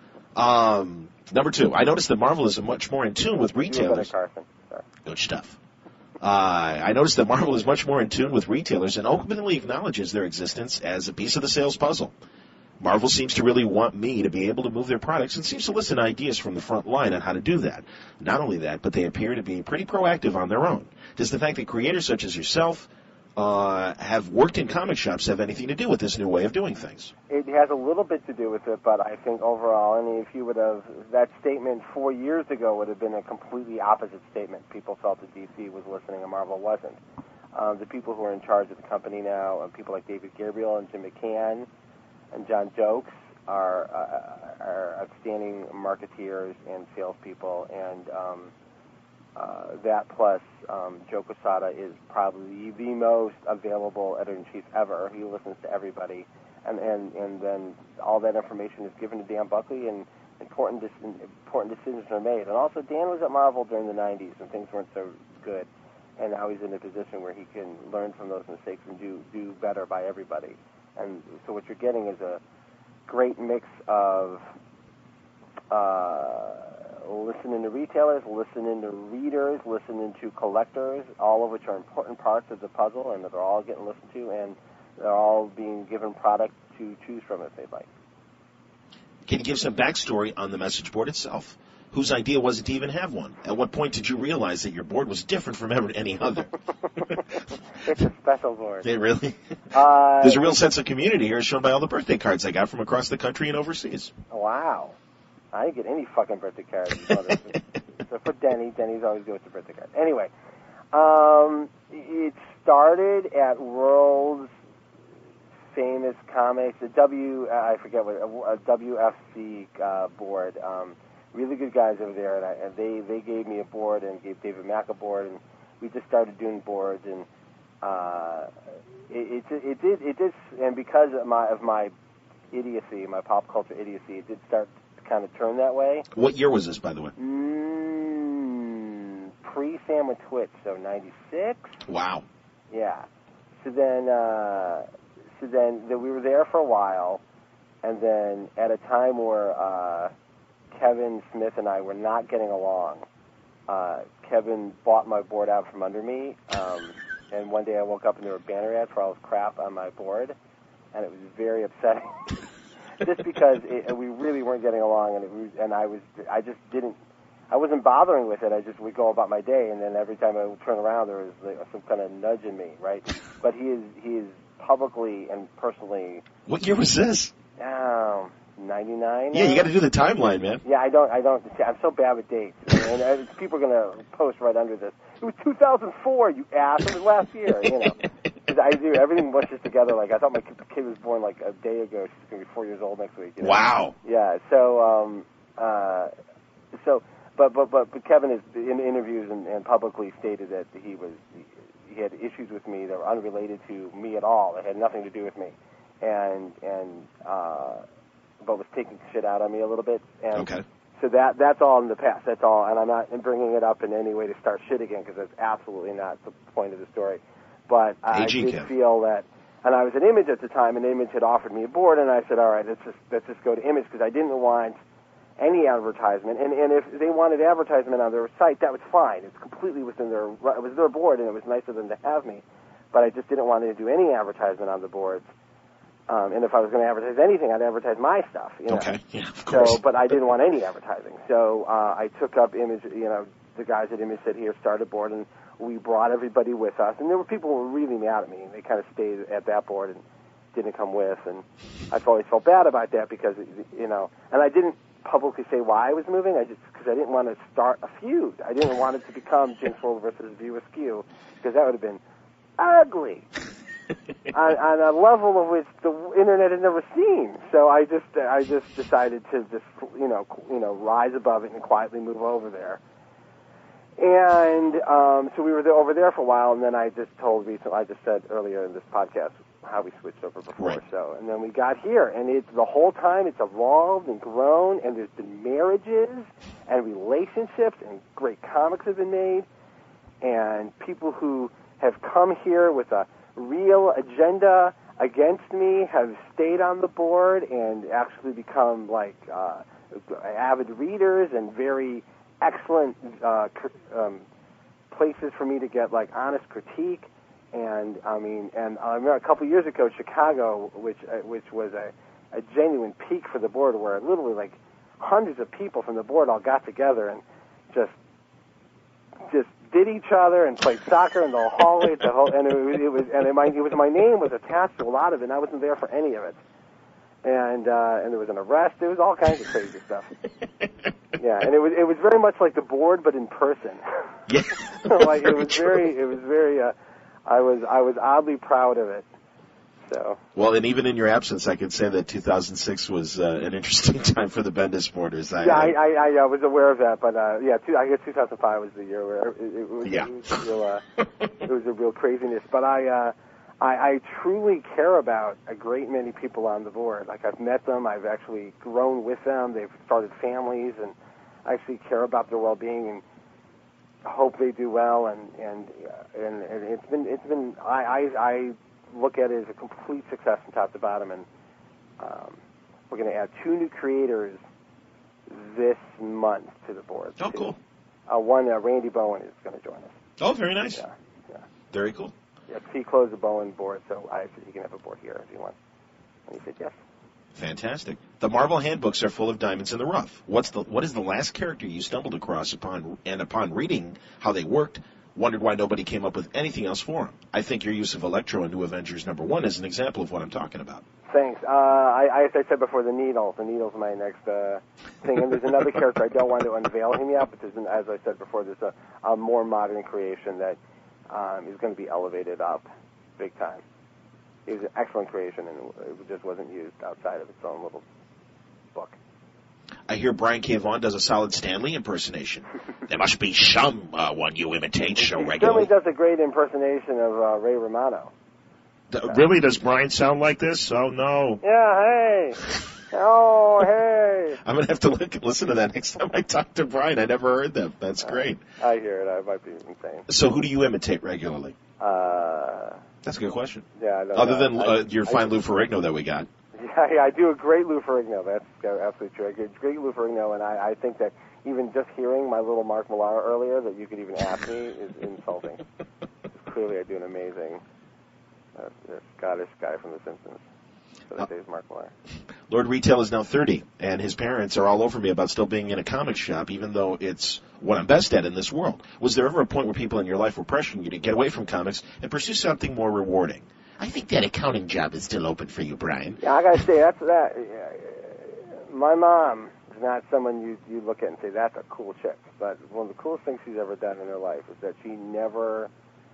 Um, number two, I noticed that Marvel is much more in tune with retailers. Carson. Sorry. Good stuff. Uh, I noticed that Marvel is much more in tune with retailers and openly acknowledges their existence as a piece of the sales puzzle. Marvel seems to really want me to be able to move their products and seems to listen to ideas from the front line on how to do that. Not only that, but they appear to be pretty proactive on their own. Does the fact that creators such as yourself uh, have worked in comic shops have anything to do with this new way of doing things? It has a little bit to do with it, but I think overall, I mean, if you would have, that statement four years ago would have been a completely opposite statement. People felt that D C was listening and Marvel wasn't. Um, the people who are in charge of the company now, and people like David Gabriel and Jim McCann and John Jokes, are, uh, are outstanding marketeers and salespeople, and um, uh, that plus um, Joe Quesada is probably the most available editor-in-chief ever. He listens to everybody. And, and, and then all that information is given to Dan Buckley, and important important decisions are made. And also, Dan was at Marvel during the nineties, and things weren't so good. And now he's in a position where he can learn from those mistakes and do, do better by everybody. And so what you're getting is a great mix of uh, listening to retailers, listening to readers, listening to collectors, all of which are important parts of the puzzle, and they're all getting listened to, and they're all being given product to choose from if they'd like. Can you give some backstory on the message board itself? Whose idea was it to even have one? At what point did you realize that your board was different from ever any other? It's a special board. They really? Uh, There's a real sense of community here, shown by all the birthday cards I got from across the country and overseas. Wow. I didn't get any fucking birthday cards. So for Denny, Denny's always good with the birthday card. Anyway, um, it started at World's Famous Comics, a W, I forget what, a W F C uh, board. Um, really good guys over there, and, I, and they, they gave me a board and gave David Mack a board, and we just started doing boards, and uh, it, it, it did, it did, and because of my, of my idiocy, my pop culture idiocy, it did start to kind of turn that way. What year was this, by the way? Mm, pre-Sam with Twitch, so ninety-six. Wow. Yeah. So then, uh, so then, then we were there for a while, and then at a time where uh, Kevin Smith and I were not getting along, uh, Kevin bought my board out from under me, um, and one day I woke up and there were banner ads for all this crap on my board, and it was very upsetting. Just because it, we really weren't getting along, and it was, and I was, I just didn't, I wasn't bothering with it. I just would go about my day, and then every time I would turn around, there was like, some kind of nudge in me, right? But he is, he is publicly and personally. What year was this? Um, ninety-nine. Yeah, you got to do the timeline, man. Yeah, I don't, I don't. I'm so bad with dates, and, and people are gonna post right under this. It was two thousand four, you ass. It was last year, you know. Because I do everything mushes together. Like I thought my kid was born like a day ago. She's gonna be four years old next week. You know? Wow. Yeah. So, um, uh, so, but but but, but Kevin is in interviews and, and publicly stated that he was he had issues with me that were unrelated to me at all. They had nothing to do with me, and and uh, but was taking shit out on me a little bit. And okay. So that that's all in the past. That's all, and I'm not bringing it up in any way to start shit again because that's absolutely not the point of the story. But I A G did Kev. feel that, and I was at Image at the time, and Image had offered me a board, and I said, all right, let's just let's just go to Image because I didn't want any advertisement, and and if they wanted advertisement on their site, that was fine. It's completely within their it was their board, and it was nice of them to have me, but I just didn't want to do any advertisement on the boards. Um, and if I was going to advertise anything, I'd advertise my stuff. You know? Okay, yeah, of course. So, but I didn't want any advertising. So uh, I took up Image. You know, the guys at Image said, "Here, start a board," and we brought everybody with us. And there were people who were really mad at me, and they kind of stayed at that board and didn't come with. And I've always felt bad about that because, you know, and I didn't publicly say why I was moving. I just because I didn't want to start a feud. I didn't want it to become Jinx World versus View Askew because that would have been ugly. on, on a level of which the internet had never seen. So I just I just decided to just you know you know rise above it and quietly move over there. And um, so we were there, over there for a while, and then I just told recently I just said earlier in this podcast how we switched over before. Right. So and then we got here, and it's the whole time it's evolved and grown, and there's been marriages and relationships, and great comics have been made, and people who have come here with a real agenda against me have stayed on the board and actually become like uh, avid readers and very excellent uh, cr- um, places for me to get like honest critique. And I mean, and I remember a couple years ago, Chicago, which uh, which was a, a genuine peak for the board, where literally like hundreds of people from the board all got together and just just did each other and played soccer in the hallway. The whole, and it was, it was and it, my, it was my name was attached to a lot of it, and I wasn't there for any of it. And uh, and there was an arrest. There was all kinds of crazy stuff. Yeah, and it was it was very much like the board, but in person. Yeah, like it was very it was very. Uh, I was I was oddly proud of it. So. Well, and even in your absence, I could say that two thousand six was uh, an interesting time for the Bendis boarders. I, yeah, I, I, I, I was aware of that, but uh, yeah, two, I guess two thousand five was the year where it, it, was, yeah. it was a real, uh, it was a real craziness. But I, uh, I, I truly care about a great many people on the board. Like I've met them, I've actually grown with them. They've started families, and I actually care about their well-being and hope they do well. And and and, and it's been it's been I, I I. look at it as a complete success from top to bottom, and um, we're going to add two new creators this month to the board. Oh, too. cool. Uh, one, uh, Randy Bowen is going to join us. Oh, very nice. Yeah, yeah. Very cool. Yeah, he closed the Bowen board, so I said, you can have a board here if you want. And he said, yes. Fantastic. The Marvel handbooks are full of diamonds in the rough. What's the what is the last character you stumbled across upon and upon reading how they worked, wondered why nobody came up with anything else for him? I think your use of Electro in New Avengers number one is an example of what I'm talking about. Thanks. Uh, I, I, as I said before, the Needle. The Needle's my next uh, thing. And there's another character. I don't want to unveil him yet, but there's an, as I said before, there's a, a more modern creation that um, is going to be elevated up big time. It was an excellent creation, and it just wasn't used outside of its own little book. I hear Brian K. Vaughan does a solid Stanley impersonation. There must be some uh, one you imitate so He regularly. certainly does a great impersonation of uh, Ray Romano. D- really? Does Brian sound like this? Oh, no. Yeah, hey. Oh, hey. I'm going to have to look, listen to that next time I talk to Brian. I never heard that. That's great. Uh, I hear it. I might be insane. So who do you imitate regularly? Uh, That's a good question. yeah, I don't Other know. than uh, I, your I, fine Lou Ferrigno that we got. Yeah, yeah, I do a great Lou Ferrigno. That's absolutely true. I do a great Lou Ferrigno, and I, I think that even just hearing my little Mark Millar earlier that you could even ask me is insulting. Clearly I do an amazing uh, Scottish guy from The Simpsons. So they say it's Mark Millar. Lord Retail is now thirty, and his parents are all over me about still being in a comic shop, even though it's what I'm best at in this world. Was there ever a point where people in your life were pressuring you to get away from comics and pursue something more rewarding? I think that accounting job is still open for you, Brian. Yeah, I gotta say that's that. Uh, my mom is not someone you you look at and say that's a cool chick. But one of the coolest things she's ever done in her life is that she never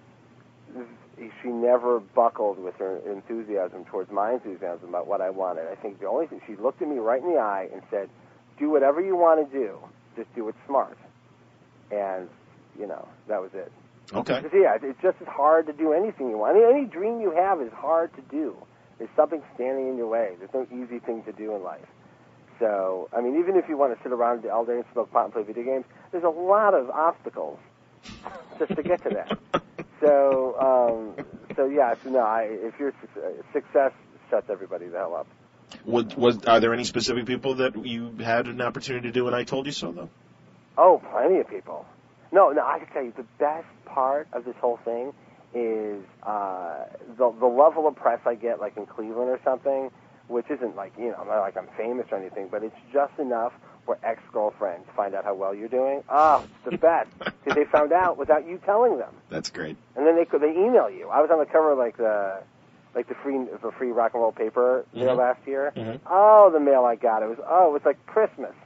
she never buckled with her enthusiasm towards my enthusiasm about what I wanted. I think the only thing, she looked at me right in the eye and said, "Do whatever you want to do, just do it smart." And you know that was it. Okay. Because, yeah, it's just as hard to do anything you want. Any, any dream you have is hard to do. There's something standing in your way. There's no easy thing to do in life. So, I mean, even if you want to sit around all day and smoke pot and play video games, there's a lot of obstacles just to get to that. So, um, so yeah, so no, I, if your success shuts everybody the hell up. Was, was, are there any specific people that you had an opportunity to do and I told you so, though? Oh, plenty of people. No, no, I can tell you, the best part of this whole thing is uh, the the level of press I get, like in Cleveland or something, which isn't like, you know, not like I'm famous or anything, but it's just enough where ex-girlfriends find out how well you're doing. Oh, it's the best, because they found out without you telling them. That's great. And then they they email you. I was on the cover of like the like the free the free rock and roll paper Mm-hmm. there last year. Mm-hmm. Oh, the mail I got, it was oh, it was like Christmas.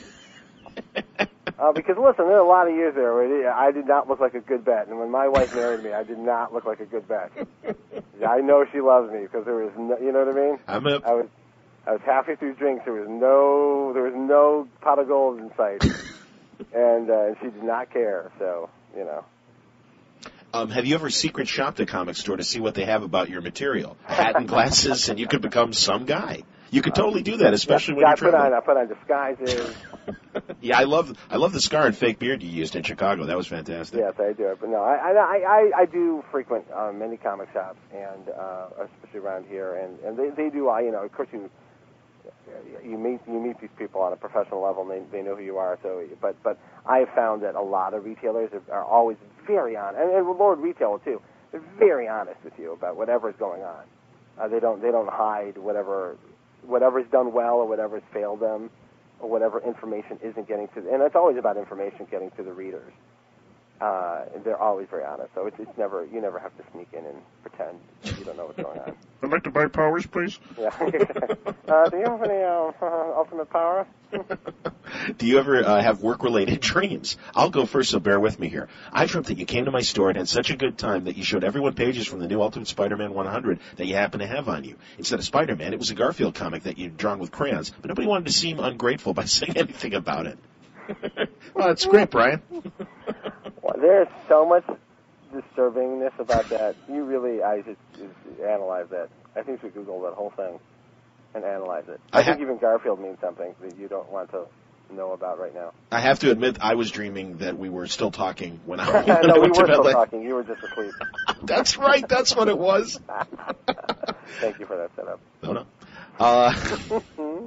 Uh, because, listen, there are a lot of years there where I did not look like a good bet. And when my wife married me, I did not look like a good bet. I know she loves me because there was no, you know what I mean? I'm a... I was, I was halfway through drinks. There was no, there was no pot of gold in sight. and, uh, and she did not care. So, you know. Um, have you ever secret shopped a comic store to see what they have about your material? Hat and glasses, and you could become some guy. You could totally do that, especially when I you're put traveling. on, I put on disguises. Yeah, I love I love the scar and fake beard you used in Chicago. That was fantastic. Yes, I do. But no, I I I, I do frequent uh, many comic shops, and uh, especially around here, and and they they do. Uh, you know, of course you you meet you meet these people on a professional level, and they they know who you are. So, but but I have found that a lot of retailers are, are always very honest, and, and Lord Retail too. They're very honest with you about whatever is going on. Uh, they don't they don't hide whatever whatever's done well or whatever's failed them, or whatever information isn't getting to, and it's always about information getting to the readers. Uh, they're always very honest, so it's, it's never, you never have to sneak in and pretend you don't know what's going on. I'd like to buy powers, please. Yeah. uh, do you have any uh, ultimate power? Do you ever uh, have work-related dreams? I'll go first, so bear with me here. I dreamt that you came to my store and had such a good time that you showed everyone pages from the new Ultimate Spider-Man one hundred that you happen to have on you. Instead of Spider-Man, it was a Garfield comic that you'd drawn with crayons, but nobody wanted to seem ungrateful by saying anything about it. Well, that's great, Brian. Well, there's so much disturbingness about that. You really, I should, should analyze that. I think we should Google that whole thing and analyze it. I, I think ha- even Garfield means something that you don't want to know about right now. I have to admit, I was dreaming that we were still talking when I, when I no, we went to were bed. still Like, talking. You were just asleep. that's right. That's what it was. Thank you for that setup. No, no. Uh,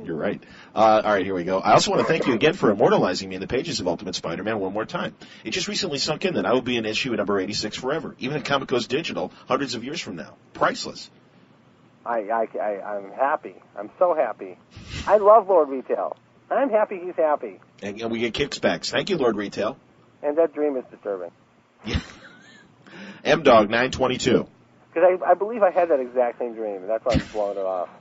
You're right. Uh, all right, here we go. I also want to thank you again for immortalizing me in the pages of Ultimate Spider-Man one more time. It just recently sunk in that I will be in issue number eighty-six forever, even if Comic goes digital hundreds of years from now. Priceless. I, I, I, I'm happy. I'm so happy. I love Lord Retail. I'm happy he's happy. And, and we get kickbacks. Thank you, Lord Retail. And that dream is disturbing. Yeah. M Dog nine twenty-two. Because I, I believe I had that exact same dream, and that's why I'm blowing it off.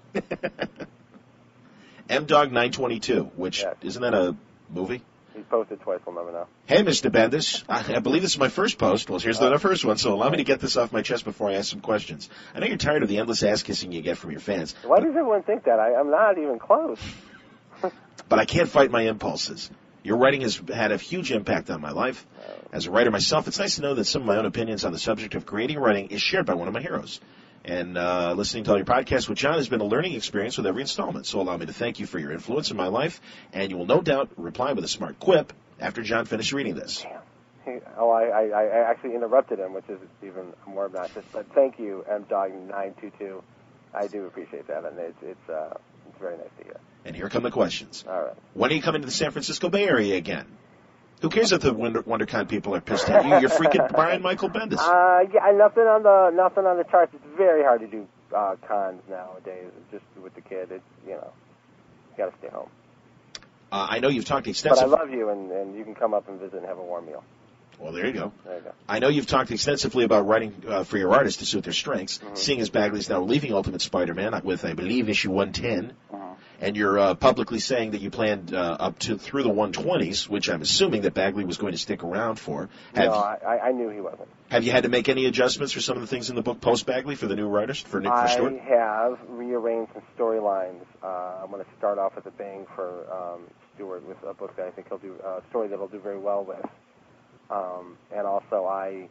M Dog nine twenty-two, which, yes. Isn't that a movie? He's posted twice, we'll never know. Hey, Mister Bendis, I, I believe this is my first post. Well, here's the, the first one, so allow me to get this off my chest before I ask some questions. I know you're tired of the endless ass-kissing you get from your fans. Why but, does everyone think that? I, I'm not even close. But I can't fight my impulses. Your writing has had a huge impact on my life. As a writer myself, it's nice to know that some of my own opinions on the subject of creating and writing is shared by one of my heroes. And uh, listening to all your podcasts with John has been a learning experience with every installment. So allow me to thank you for your influence in my life. And you will no doubt reply with a smart quip after John finishes reading this. Damn. Oh, I, I, I actually interrupted him, which is even more obnoxious. But thank you, M Dog nine two two. I do appreciate that, and it's it's, uh, it's very nice to hear. And here come the questions. All right. When are you coming to the San Francisco Bay Area again? Who cares if the Wonder, WonderCon people are pissed at you? You're freaking Brian Michael Bendis. Uh, yeah, nothing on the nothing on the charts. It's very hard to do uh, cons nowadays. Just with the kid, it's you know, you got to stay home. Uh, I know you've talked But I extensively. love you, and, and you can come up and visit and have a warm meal. Well, there you go. There you go. I know you've talked extensively about writing uh, for your artists to suit their strengths. Mm-hmm. Seeing as Bagley's now leaving Ultimate Spider-Man with, I believe, issue one ten, Mm-hmm. and you're uh, publicly saying that you planned uh, up to through the one twenties, which I'm assuming that Bagley was going to stick around for. Have, No, I, I knew he wasn't. have you had to make any adjustments for some of the things in the book post-Bagley for the new writers, for Nick for I Stewart? have rearranged some storylines. Uh, I'm going to start off with a bang for um, Stewart with a book that I think he'll do, a story that he'll do very well with. Um, and also, I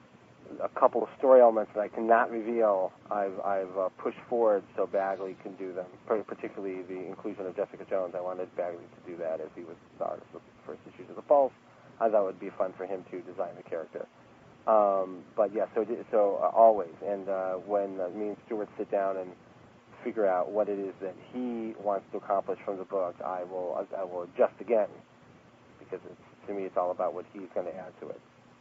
a couple of story elements that I cannot reveal, I've, I've uh, pushed forward so Bagley can do them, particularly the inclusion of Jessica Jones. I wanted Bagley to do that as he was the artist of the first issues of The Pulse. I thought it would be fun for him to design the character. Um, but, yeah, so so uh, always. And uh, when uh, me and Stewart sit down and figure out what it is that he wants to accomplish from the book, I will I will adjust again, because it's, to me it's all about what he's going to add to it.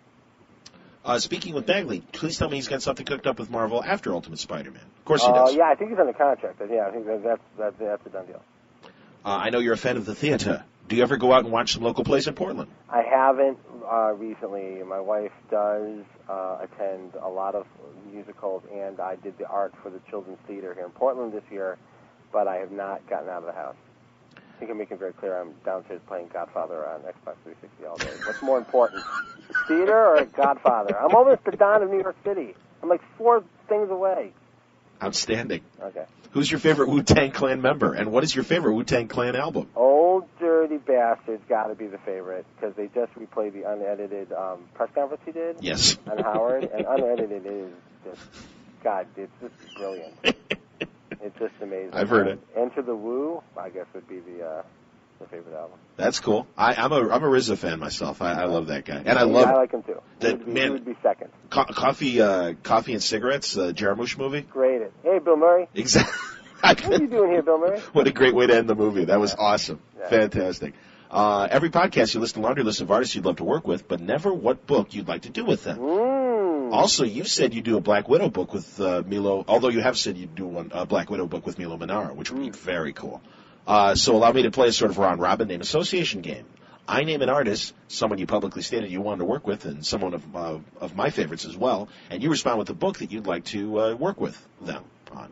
Uh, speaking with Bagley, please tell me he's got something cooked up with Marvel after Ultimate Spider-Man. Of course he Uh, does. yeah, I think he's under contract. But yeah, I think that, that's, that, that's a done deal. Uh, I know you're a fan of the theater. Do you ever go out and watch some local plays in Portland? I haven't uh, recently. My wife does uh, attend a lot of musicals, and I did the art for the Children's Theater here in Portland this year, but I have not gotten out of the house. I think I'm making very clear I'm downstairs playing Godfather on Xbox three sixty all day. What's more important, theater or Godfather? I'm almost the Don of New York City. I'm like four things away. Outstanding. Okay. Who's your favorite Wu-Tang Clan member, and what is your favorite Wu-Tang Clan album? Old Dirty Bastard's got to be the favorite, because they just replayed the unedited um, press conference he did Yes. on Howard, and unedited is just, God, it's just brilliant. It's just amazing. I've heard it. Enter the Woo, I guess, would be the uh, the favorite album. That's cool. I, I'm a I'm a R Z A fan myself. I, I love that guy, and I Yeah, love I like him too. that he would be, man. He would be second. co- coffee, uh, coffee and cigarettes. The Jarmusch movie. Great. Hey, Bill Murray. Exactly. What are you doing here, Bill Murray? What a great way to end the movie. That was awesome. Yeah. Fantastic. Uh, every podcast you list a laundry list of artists you'd love to work with, but never what book you'd like to do with them. Mm. Also, you said you'd do a Black Widow book with uh, Milo, although you have said you'd do one, a Black Widow book with Milo Manara, which would be very cool. Uh, so allow me to play a sort of round-robin name association game. I name an artist, someone you publicly stated you wanted to work with, and someone of uh, of my favorites as well, and you respond with the book that you'd like to uh, work with them on.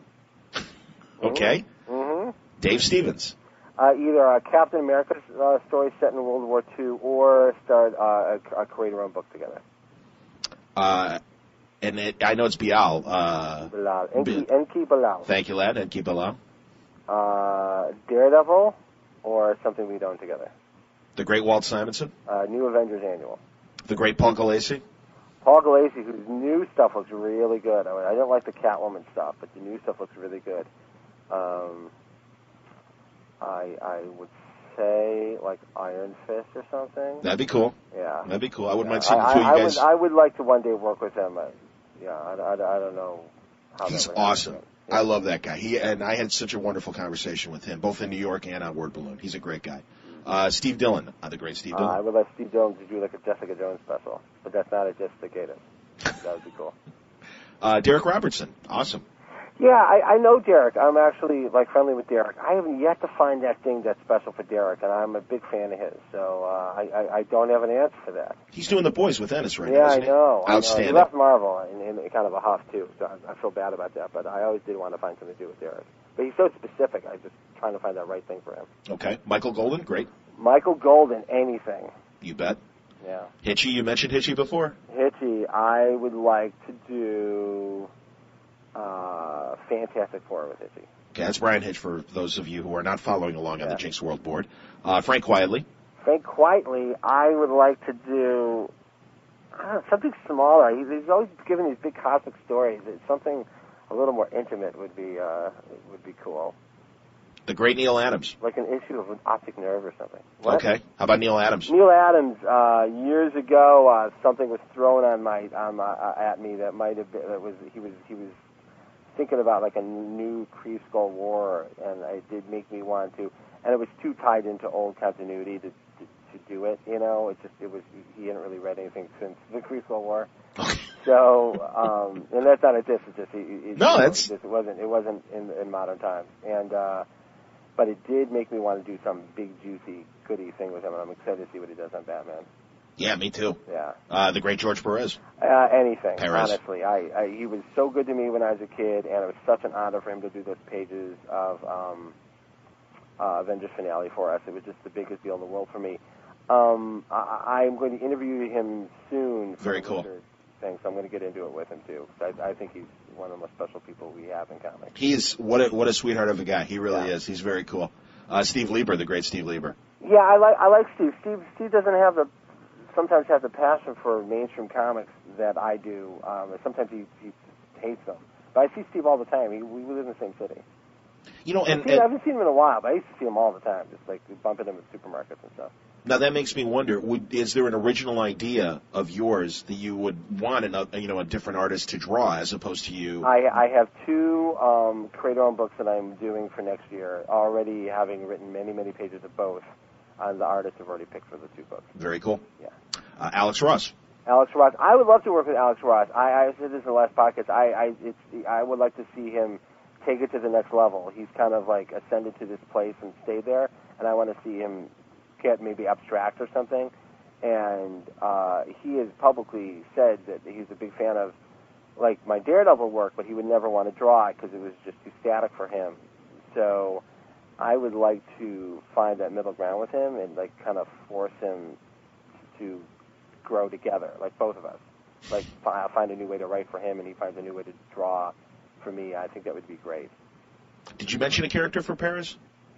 Okay? Mm-hmm. Dave Stevens. Uh, either a Captain America uh, story set in World War Two, or start uh, a, a create our own book together. Uh, and it, I know it's Bial. Uh, Bilal. Enki, Bi- Enki Bilal. thank you, lad, and keep Bilal. Uh, Daredevil, or something we own together. The great Walt Simonson. Uh, New Avengers Annual. The great Paul Gulacy. Paul Gulacy, whose new stuff looks really good. I mean, I don't like the Catwoman stuff, but the new stuff looks really good. Um, I I would say like Iron Fist or something. That'd be cool. Yeah. That'd be cool. I wouldn't Yeah. mind seeing I, the two of I, you guys. I would I would like to one day work with him. Uh, yeah, I, I, I don't know how. He's that would awesome. happen. I love that guy. He and I had such a wonderful conversation with him, both in New York and on Word Balloon. He's a great guy. Uh, Steve Dillon, uh, the great Steve Dillon. Uh, I would like Steve Dillon to do like a Jessica Jones special, but that's not a Jessica Gator. That would be cool. Uh, Derek Robertson, awesome. Yeah, I, I know Derek. I'm actually like friendly with Derek. I haven't yet to find that thing that's special for Derek, and I'm a big fan of his. So uh, I, I, I don't have an answer for that. He's doing The Boys with Ennis right yeah, now, isn't I know. he? Outstanding. I know. He left Marvel in, in kind of a huff too, so I, I feel bad about that. But I always did want to find something to do with Derek. But he's so specific. I'm just trying to find that right thing for him. Okay, Michael Golden, great. Michael Golden, anything. You bet. Yeah. Hitchy, you mentioned Hitchy before. Hitchy, I would like to do uh, Fantastic Four with Hitchy. Okay, that's Brian Hitch for those of you who are not following along on Yeah. the Jinx World board. Uh, Frank Quietly. Frank Quietly, I would like to do I don't know, something smaller. He's, he's always giving these big cosmic stories. It's something a little more intimate would be uh, would be cool. The great Neil Adams. Like an issue of an optic nerve or something. What? Okay, how about Neil Adams? Neil Adams. Uh, years ago, uh, something was thrown on my on my, uh, at me that might have been that was he was he was thinking about like a new Kree Skull War, and it did make me want to. And it was too tied into old continuity to, to to do it. You know, it just it was he hadn't really read anything since the Kree Skull War. So, um, and that's not a diss. It's just it, it, no, that's it wasn't it wasn't in in modern times, and uh, but it did make me want to do some big juicy goody thing with him, and I'm excited to see what he does on Batman. Yeah, me too. Yeah. Uh, the great George Perez. Uh, anything, Perez. honestly. I, I he was so good to me when I was a kid, and it was such an honor for him to do those pages of um, uh, Avengers finale for us. It was just the biggest deal in the world for me. Um, I, I'm going to interview him soon. For Very cool. Thing, so I'm going to get into it with him too. I, I think he's one of the most special people we have in comics. He's what a what a sweetheart of a guy. He really Yeah. is. He's very cool. Uh, Steve Lieber, the great Steve Lieber. Yeah, I like I like Steve. Steve Steve doesn't have the sometimes has the passion for mainstream comics that I do. Um, and sometimes he, he hates them. But I see Steve all the time. He, we live in the same city. You know, and, I've, seen, and I haven't seen him in a while, but I used to see him all the time, just like bumping him at supermarkets and stuff. now that makes me wonder: would, is there an original idea of yours that you would want another, you know, a different artist to draw as opposed to you? I, I have two um, creator-owned books that I'm doing for next year, already having written many, many pages of both. And the artists have already picked for the two books. Very cool. Yeah. Uh, Alex Ross. Alex Ross. I would love to work with Alex Ross. I, I said this in the last podcast. I, I, it's, I would like to see him take it to the next level. He's kind of like ascended to this place and stayed there, and I want to see him get maybe abstract or something. And uh, he has publicly said that he's a big fan of like my Daredevil work, but he would never want to draw it because it was just too static for him. So I would like to find that middle ground with him and like kind of force him to grow together, like both of us. Like fi- find a new way to write for him, and he finds a new way to draw for me. I think that would be great. Did you mention a character for Perez?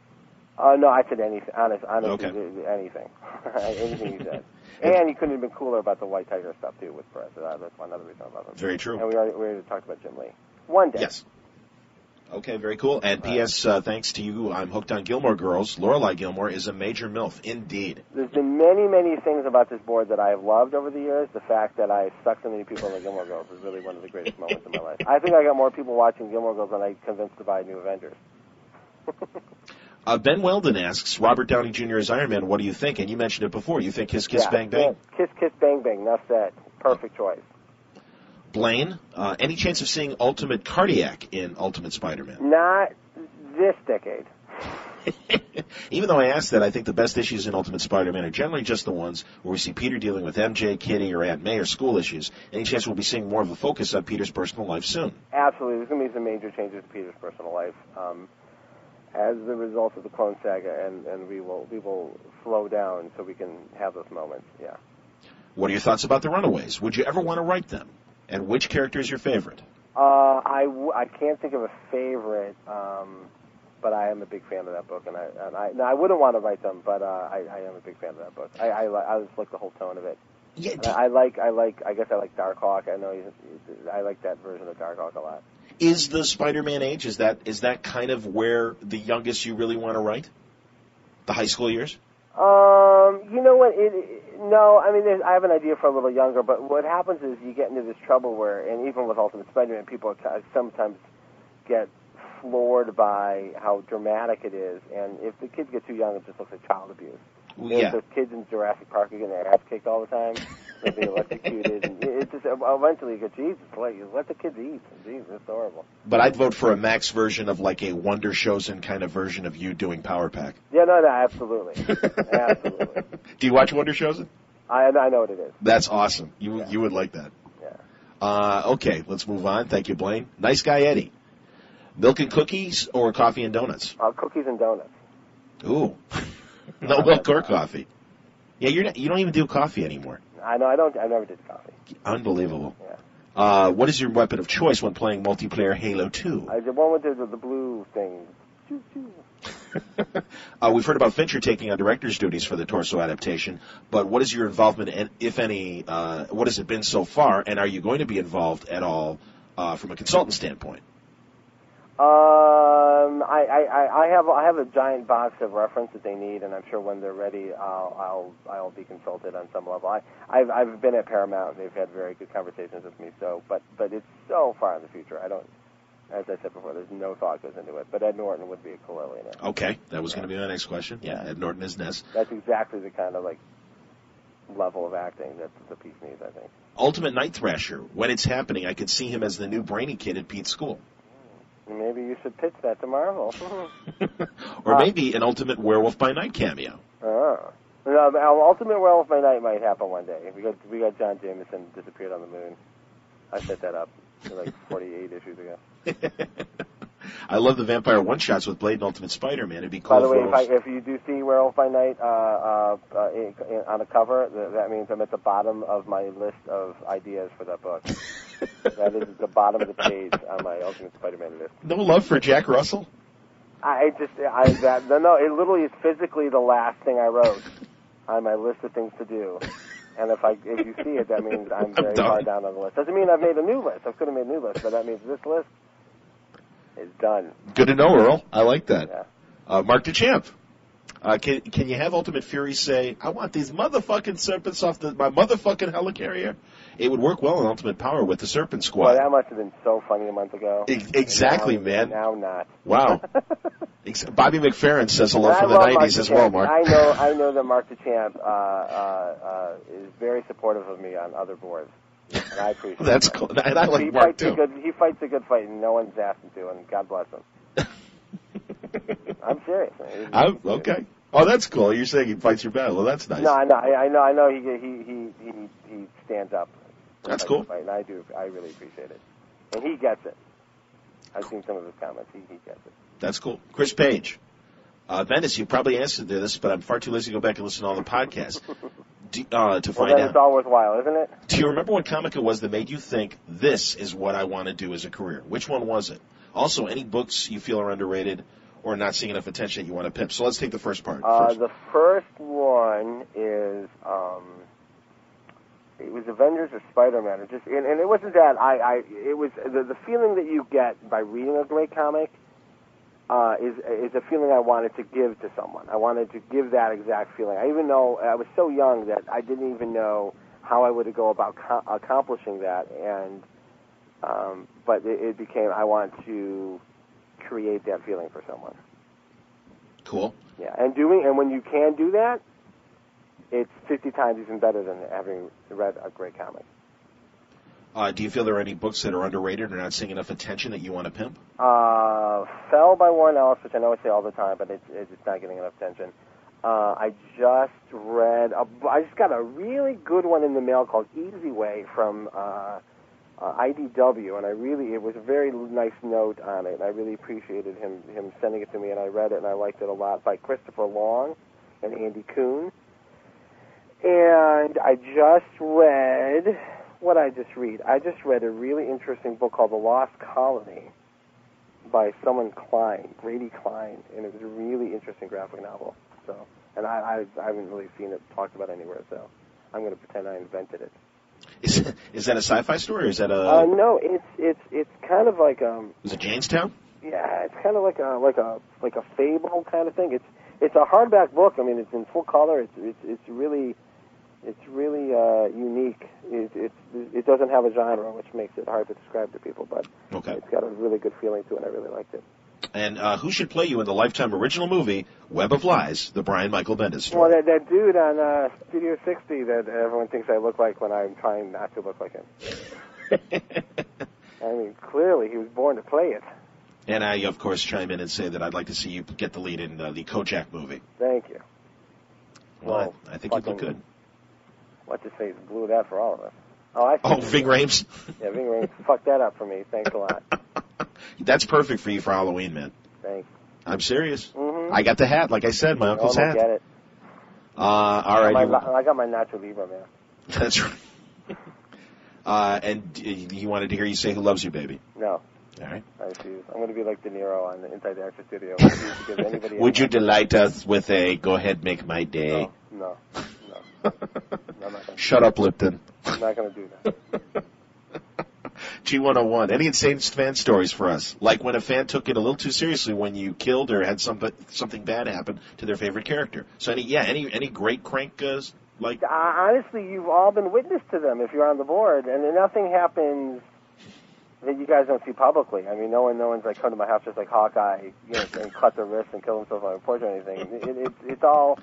Uh, no, I said anything. Honest, honestly, Okay. anything, anything he said. And he couldn't have been cooler about the White Tiger stuff too with Perez. Uh, that's one other reason I love him. Very true. And we already, we already talked about Jim Lee. One day. Yes. Okay, very cool. And P S. Uh, thanks to you, I'm hooked on Gilmore Girls. Lorelai Gilmore is a major MILF, indeed. There's been many, many things about this board that I have loved over the years. The fact that I stuck so many people in the Gilmore Girls is really one of the greatest moments of my life. I think I got more people watching Gilmore Girls than I convinced to buy New Avengers. Uh, Ben Weldon asks, Robert Downey Junior as Iron Man, what do you think? And you mentioned it before. You think Kiss Kiss yeah, Bang Bang? yeah. Kiss Kiss Bang Bang. Enough said. Perfect choice. Blaine, uh, any chance of seeing Ultimate Cardiac in Ultimate Spider-Man? Not this decade. Even though I asked that, I think the best issues in Ultimate Spider-Man are generally just the ones where we see Peter dealing with M J, Kitty, or Aunt May or school issues. Any chance we'll be seeing more of a focus on Peter's personal life soon? Absolutely. There's going to be some major changes to Peter's personal life um, as the result of the Clone Saga, and, and we will we will slow down so we can have those moments, yeah. What are your thoughts about the Runaways? Would you ever want to write them? And which character is your favorite? Uh, I, w- I can't think of a favorite, um, but I am a big fan of that book, and I and I, no, I wouldn't want to write them, but uh, I, I am a big fan of that book. I I, li- I just like the whole tone of it. Yeah, And I, I like I like I guess I like Darkhawk. I know he's, he's, I like that version of Darkhawk a lot. is the Spider-Man age, is that is that kind of where the youngest you really want to write? The high school years? Um, you know what? It, it, no, I mean, there's, I have an idea for a little younger, but what happens is you get into this trouble where, and even with Ultimate Spider-Man, people are, sometimes get floored by how dramatic it is. And if the kids get too young, it just looks like child abuse. Well, If yeah. the kids in Jurassic Park are getting their ass kicked all the time, they're being electrocuted, and it just eventually you go, Jesus, let, let the kids eat. Jesus, it's horrible. But I'd vote for a Max version of like a Wonder Chosen kind of version of you doing Power Pack. Yeah, no, no, absolutely, absolutely. Do you watch Wonder Chosen? I I know what it is. That's awesome. You Yeah. you would like that. Yeah. Uh, okay, let's move on. Thank you, Blaine. Nice guy, Eddie. Milk and cookies or coffee and donuts? Uh, cookies and donuts. Ooh, no milk or coffee. Yeah, you're not, you don't even do coffee anymore. I know. I don't. I never did coffee. Unbelievable. Yeah. Uh, what is your weapon of choice when playing multiplayer Halo two? I did one with the, the blue thing. Choo, choo. uh, we've heard about Fincher taking on director's duties for the Torso adaptation, but what is your involvement, and if any, uh, what has it been so far, and are you going to be involved at all uh, from a consultant standpoint? Um, I, I, I have I have a giant box of reference that they need, and I'm sure when they're ready, I'll I'll I'll be consulted on some level. I I've I've been at Paramount; they've had very good conversations with me. So, but but it's so far in the future. I don't, as I said before, there's no thought goes into it. But Ed Norton would be a cool alien. Okay, that was going to be my next question. Yeah, Ed Norton is Ness. That's exactly the kind of like level of acting that the piece needs, I think. Ultimate Night Thrasher. When it's happening, I could see him as the new brainy kid at Pete's school. Maybe you should pitch that to Marvel. Or Uh, maybe an Ultimate Werewolf by Night cameo. Oh. No, the Ultimate Werewolf by Night might happen one day. We got we got John Jameson disappeared on the moon. I set that up like forty-eight issues ago. I love the vampire one-shots with Blade and Ultimate Spider-Man. It'd be cool By the way, for if, I, if you do see Werewolf by Night uh, uh, uh, in, in, on a cover, th- that means I'm at the bottom of my list of ideas for that book. That is the bottom of the page on my Ultimate Spider-Man list. No love for Jack Russell? I just, I that no, no, it literally is physically the last thing I wrote on my list of things to do. And if I, if you see it, that means I'm very I'm done. far down on the list. Doesn't mean I've made a new list. I could have made a new list, but that means this list is done. Good to know, Earl. I like that. Yeah. Uh, Mark DeChamp. Uh, can can you have Ultimate Fury say, I want these motherfucking serpents off the, my motherfucking helicarrier? It would work well in Ultimate Power with the Serpent Squad. Well, that must have been so funny a month ago. Ex- exactly, now, man. Now not. Wow. Ex- Bobby McFerrin says hello And I from the love Mark nineties as well, DeChamp. Mark. I know, I know that Mark DeChamp uh, uh, uh, is very supportive of me on other boards, and I appreciate That's that. cool. And I like he Mark, fights too. A good, he fights a good fight, and no one's asked him to, and God bless him. I'm serious. Man. I'm, okay. Oh, that's cool. You're saying he fights your battle. Well, that's nice. No, I know, I, I know, I know. He he he he he stands up. to That's fight cool. the fight, and I do. I really appreciate it, and he gets it. I've seen some of his comments. He he gets it. That's cool. Chris Page. Uh, Bendis, you probably answered to this, but I'm far too lazy to go back and listen to all the podcasts do, uh, to Well, find then out. it's all worthwhile, isn't it? Do you remember what comic it was that made you think, this is what I want to do as a career? Which one was it? Also, any books you feel are underrated or not seeing enough attention that you want to pimp? So let's take the first part. Uh, first. the first one is um, it was Avengers or Spider-Man. It just and, and it wasn't that I, I it was the, the feeling that you get by reading a great comic uh, is is a feeling I wanted to give to someone. I wanted to give that exact feeling. I even know I was so young that I didn't even know how I would go about co- accomplishing that, and um, but it, it became I want to create that feeling for someone. Cool. Yeah, and doing and when you can do that, it's fifty times even better than having read a great comic. Uh, do you feel there are any books that are underrated or not seeing enough attention that you want to pimp? Uh, Fell by Warren Ellis, which I know I say all the time, but it's it's not getting enough attention. Uh, I just read, a, I just got a really good one in the mail called Easy Way from uh, uh, I D W, and I really, it was a very nice note on it, and I really appreciated him him sending it to me, and I read it, and I liked it a lot, by Christopher Long and Andy Kuhn. And I just read, what I just read? I just read a really interesting book called The Lost Colony by someone Klein, Grady Klein, and it was a really interesting graphic novel. So, and I, I, I haven't really seen it talked about anywhere, so I'm going to pretend I invented it. Is, is that a sci-fi story or is that a... Uh, no, it's it's it's kind of like um. is it Jamestown? Yeah, it's kind of like a like a like a fable kind of thing. It's it's a hardback book. I mean, it's in full color. It's it's it's really it's really uh, unique. It, it's it doesn't have a genre, which makes it hard to describe to people. But Okay. it's got a really good feeling to it. And I really liked it. And uh, who should play you in the Lifetime original movie, Web of Lies, the Brian Michael Bendis story? Well, that, that dude on uh, Studio sixty that everyone thinks I look like when I'm trying not to look like him. I mean, clearly he was born to play it. And I, of course, chime in and say that I'd like to see you get the lead in uh, the Kojak movie. Thank you. Well, Well, I, I think you look good. What's his face blew that for all of us. Oh, I see. Oh, Ving Rhames? Yeah, Ving Rhames fucked that up for me. Thanks a lot. That's perfect for you for Halloween, man. Thanks. I'm serious. Mm-hmm. I got the hat, like I said, my uncle's I hat. get it. Uh, all right. I got my, I got my Nacho Libre, man. That's right. Uh, and you wanted to hear you say "Who Loves You, Baby"? No. All right. I refuse. I'm going to be like De Niro on the Inside the Actor Studio. I refuse to give anybody Would you anything. delight us with a "Go ahead, make my day"? No. No. No. I'm not gonna Shut up, Lipton. I'm not going to do that. G one oh one. Any insane fan stories for us? Like when a fan took it a little too seriously when you killed or had something something bad happen to their favorite character. So any yeah, any any great crank uh, like. Uh, honestly, you've all been witness to them if you're on the board, and then nothing happens that you guys don't see publicly. I mean, no one, no one's like come to my house just like Hawkeye, you know, and cut their wrist and kill themselves on a porch or anything. It, it, it's it's all,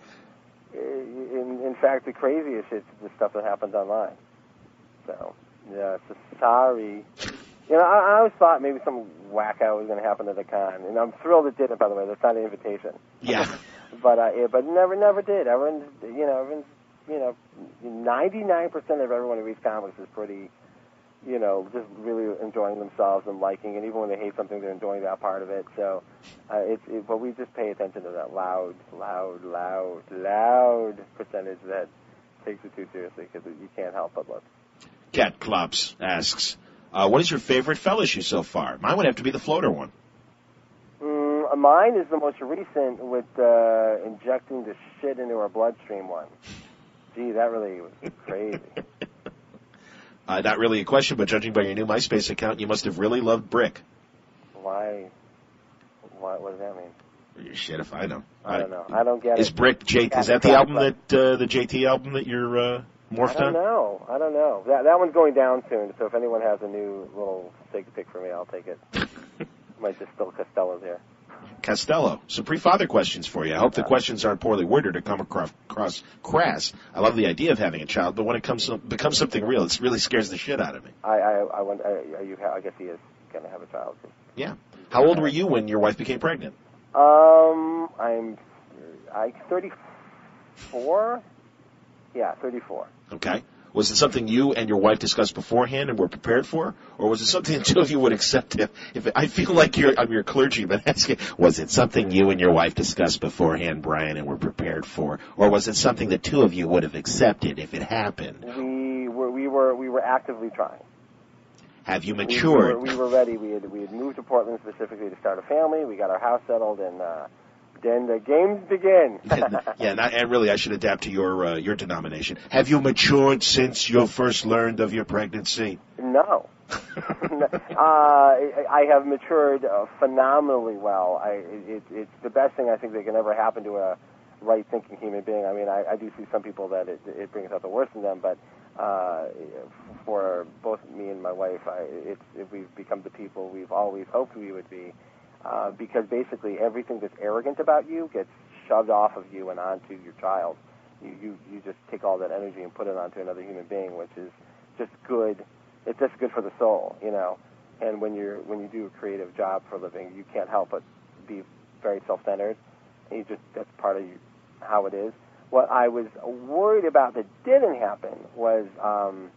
in, in fact, the craziest shit's the stuff that happens online. So. Yeah, so sorry. You know, I, I always thought maybe some wacko was going to happen at the con, and I'm thrilled it didn't. By the way, that's not an invitation. Yeah. but uh, yeah, but never, never did. Everyone, you know, everyone's, you know, ninety-nine percent of everyone who reads comics is pretty, you know, just really enjoying themselves and liking, and even when they hate something, they're enjoying that part of it. So, uh, it's, it, but we just pay attention to that loud, loud, loud, loud percentage that takes it too seriously because you can't help but look. Cat Klops asks, uh, what is your favorite Fell issue so far? Mine would have to be the floater one. Mm, mine is the most recent with uh, injecting the shit into our bloodstream one. Gee, that really was crazy. uh, not really a question, but judging by your new MySpace account, you must have really loved Brick. Why? Why? What does that mean? Shit, if I know. I don't know. I don't get is it. Brick J? Is that the album that uh, the J T album that you're uh, morphed on? I don't know. I don't know. That that one's going down soon. So if anyone has a new little stick pick for me, I'll take it. Might just spill Costello's here. Costello. Some pre-father questions for you. I hope the questions aren't poorly worded or come across, across crass. I love the idea of having a child, but when it comes to, becomes something real, it really scares the shit out of me. I I I, wonder, are you? I guess he is going to have a child. Yeah. How old were you when your wife became pregnant? Um, I'm I thirty-four. Yeah, thirty-four. Okay. Was it something you and your wife discussed beforehand and were prepared for, or was it something the two of you would accept? If, if it, I feel like you're, I'm your clergyman asking, was it something you and your wife discussed beforehand, Brian, and were prepared for, or was it something the two of you would have accepted if it happened? We were we were we were actively trying. Have you We, matured? we, were, we were ready. We had we had moved to Portland specifically to start a family. We got our house settled, and uh, then the games begin. yeah, not, and really, I should adapt to your uh, your denomination. Have you matured since you first learned of your pregnancy? No. uh, I, I have matured uh, phenomenally well. I, it, it's the best thing I think that can ever happen to a right-thinking human being. I mean, I, I do see some people that it, it brings out the worst in them, but uh, for both me and my wife, I, it's, it, we've become the people we've always hoped we would be. Uh, because basically everything that's arrogant about you gets shoved off of you and onto your child. You, you you just take all that energy and put it onto another human being, which is just good. It's just good for the soul, you know. And when you're when you do a creative job for a living, you can't help but be very self-centered. And you just that's part of you, how it is. What I was worried about that didn't happen was um,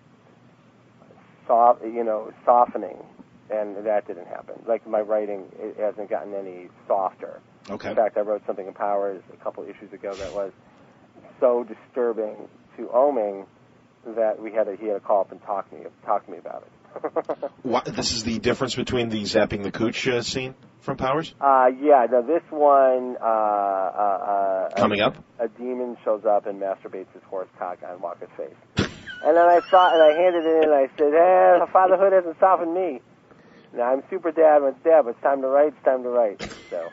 soft, you know, softening. And that didn't happen. Like, my writing, it hasn't gotten any softer. Okay. In fact, I wrote something in Powers a couple issues ago that was so disturbing to Oming that we had to, he had to call up and talk to me, talk to me about it. What, this is the difference between the zapping the cooch uh, scene from Powers? Uh, yeah, now this one... Uh, uh, uh, Coming a, up? A demon shows up and masturbates his horse cock on Walker's face. And then I saw, and I handed it in, and I said, eh, fatherhood hasn't softened me. Now, I'm super dad when it's dad, but it's time to write, it's time to write. So.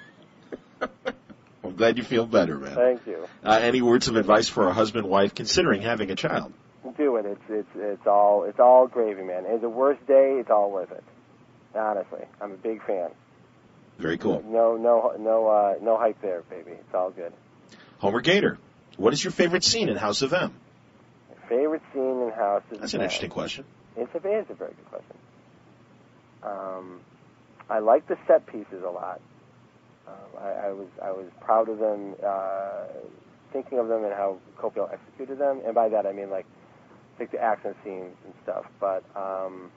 I'm glad you feel better, man. Thank you. Uh, any words of advice for a husband, wife, considering having a child? Do it. It's it's it's all it's all gravy, man. It's the worst day, it's all worth it. Honestly, I'm a big fan. Very cool. No, no, no, uh, no hype there, baby. It's all good. Homer Gator, what is your favorite scene in House of M? My favorite scene in House of M. That's an interesting question. It's a, it is a very good question. Um, I like the set pieces a lot. Um, I, I was I was proud of them, uh, thinking of them and how Copiel executed them, and by that I mean like like the action scenes and stuff. But um,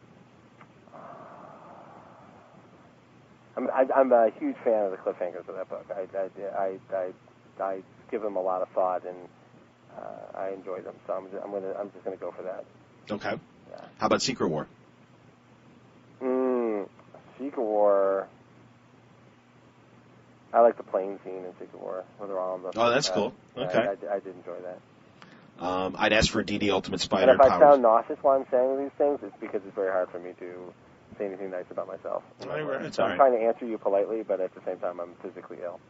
I'm I, I'm a huge fan of the cliffhangers of that book. I I I, I, I give them a lot of thought and uh, I enjoy them. So I'm just, I'm gonna I'm just gonna go for that. Okay. Yeah. How about Secret War? Mm, Secret War. I like the plane scene in Secret War, where they're all on the. Oh, that's uh, cool. Yeah, Okay. I, I, I did enjoy that. Um, I'd ask for D D Ultimate Spider And if I powers. sound nauseous while I'm saying these things, it's because it's very hard for me to say anything nice about myself. All right, it's so all I'm right. trying to answer you politely, but at the same time, I'm physically ill.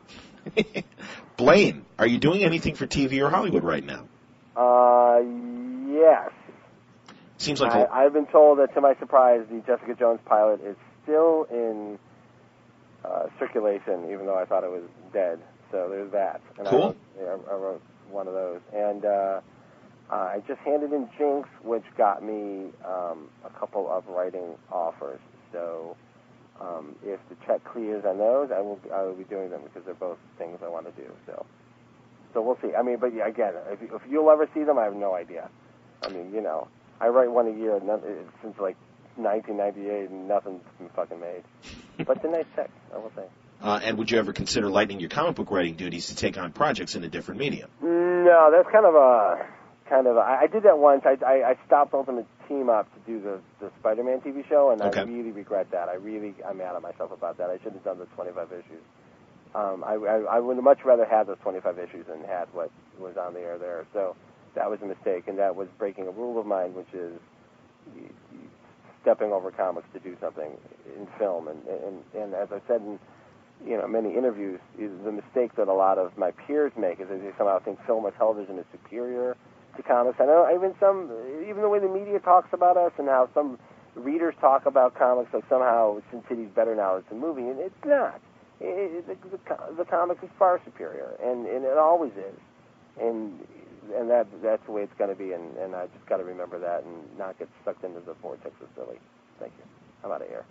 Blaine, are you doing anything for T V or Hollywood right now? Uh, yes. Seems like I, a- I've been told that, to my surprise, the Jessica Jones pilot is still in uh, circulation, even though I thought it was dead. So there's that. And Cool. I wrote, yeah, I wrote one of those. And uh, uh, I just handed in Jinx, which got me um, a couple of writing offers. So um, if the check clears on those, I will I will be doing them because they're both things I want to do. So so we'll see. I mean, but yeah, again, if, if you'll ever see them, I have no idea. I mean, you know, I write one a year none, since like nineteen ninety-eight, and nothing's been fucking made. But it's a nice check, I will say. uh, and would you ever consider lightening your comic book writing duties to take on projects in a different medium? No, that's kind of a kind of. A, I, I did that once. I, I, I stopped Ultimate Team Up to do the the Spider-Man T V show, and Okay. I really regret that. I really I'm mad at myself about that. I should have done the twenty-five issues. Um, I, I I would much rather have those twenty-five issues than had what was on the air there. So that was a mistake, and that was breaking a rule of mine, which is stepping over comics to do something in film. And and, and as I said in you know many interviews, is the mistake that a lot of my peers make is that they somehow think film or television is superior to comics. I know even some, even the way the media talks about us and how some readers talk about comics, like somehow Sin City's better now than the movie, and it's not. It, it, the, the, the comic is far superior, and, and it always is, and and that that's the way it's going to be, and, and I just got to remember that and not get sucked into the vortex of silly. Thank you. I'm out of here.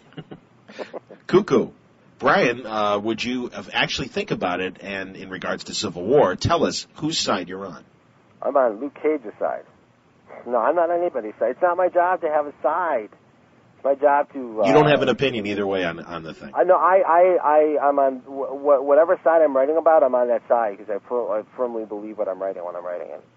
Cuckoo. Brian, uh, would you have actually think about it, and in regards to Civil War, tell us whose side you're on? I'm on Luke Cage's side. No, I'm not on anybody's side. It's not my job to have a side. It's my job to... Uh, You don't have an opinion either way on on the thing. I know. I, I, I, I'm on wh- whatever side I'm writing about. I'm on that side because I, fir- I firmly believe what I'm writing when I'm writing it.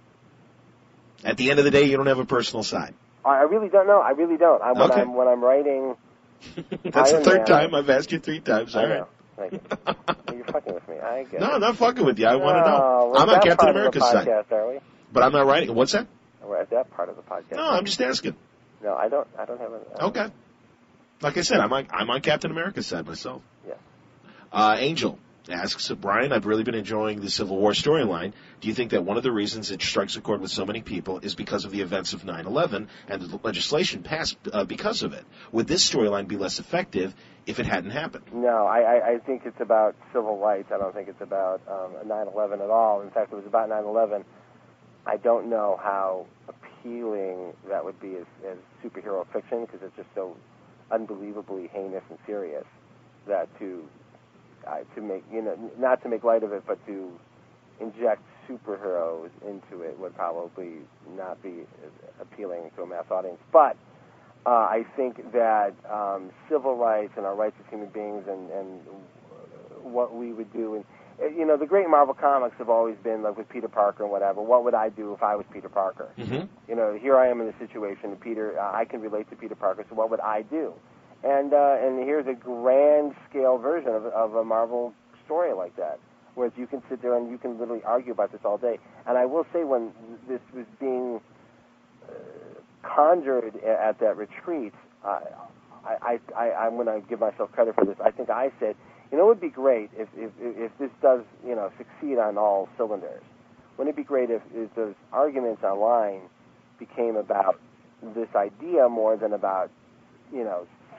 At the end of the day, you don't have a personal side. I, I really don't know. I really don't. I, when Okay. I'm when I'm writing. That's Iron the third Man. time I've asked you three times. All I right. know. Thank you. You're fucking with me. I get No, it. I'm not fucking with you. I want to No, know. we're I'm at on that Captain part America's of the side, podcast, are we? but I'm not writing. What's that? We're at that part of the podcast. No, I'm just asking. No, I don't. I don't have a. Okay. Like I said, I'm on I'm on Captain America's side myself. Yeah. Uh, Angel asks, Brian, I've really been enjoying the Civil War storyline. Do you think that one of the reasons it strikes a chord with so many people is because of the events of nine eleven and the legislation passed uh, because of it? Would this storyline be less effective if it hadn't happened? No, I, I, I think it's about civil rights. I don't think it's about um, nine eleven at all. In fact, it was about nine eleven. I don't know how appealing that would be as, as superhero fiction because it's just so unbelievably heinous and serious that to uh, to make you know not to make light of it, but to inject superheroes into it would probably not be appealing to a mass audience. But uh, I think that um, civil rights and our rights as human beings and, and what we would do, and you know, the great Marvel comics have always been like with Peter Parker and whatever. What would I do if I was Peter Parker? Mm-hmm. You know, here I am in a situation. Peter, uh, I can relate to Peter Parker. So what would I do? And uh, and here's a grand scale version of, of a Marvel story like that, whereas you can sit there and you can literally argue about this all day. And I will say, when this was being uh, conjured at that retreat, uh, I, I, I, I'm going to give myself credit for this. I think I said, you know, it would be great if, if, if this does, you know, succeed on all cylinders. Wouldn't it be great if, if those arguments online became about this idea more than about, you know,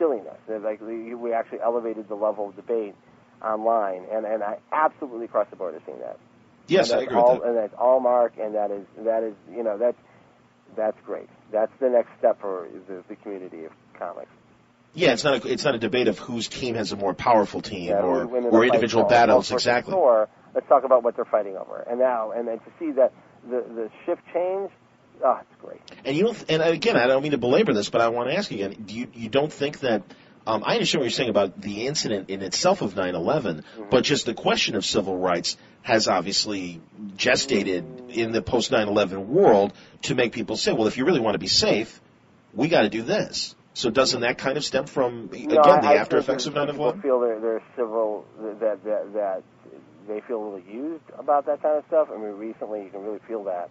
silliness. Like we we actually elevated the level of debate online, and, and I absolutely across the board have seen that. Yes, I agree all, with that. And that's all Mark, and that is that is you know that's that's great. That's the next step for the, the community of comics. Yeah, it's not a, it's not a debate of whose team has a more powerful team Yeah, or women or fight individual for- battles. for Exactly. Thor, let's talk about what they're fighting over. And now, and then to see that the the shift change, oh, it's great. And you don't. And again, I don't mean to belabor this, but I want to ask you again. Do you you don't think that? Um, I understand what you're saying about the incident in itself of nine eleven, Mm-hmm. but just the question of civil rights has obviously gestated in the post nine eleven world to make people say, well, if you really want to be safe, we got to do this. So doesn't that kind of stem from, again, No, I- the I after think effects of that nine people eleven? feel they're, they're civil, that, that, that they feel really used about that kind of stuff. I mean, recently you can really feel that.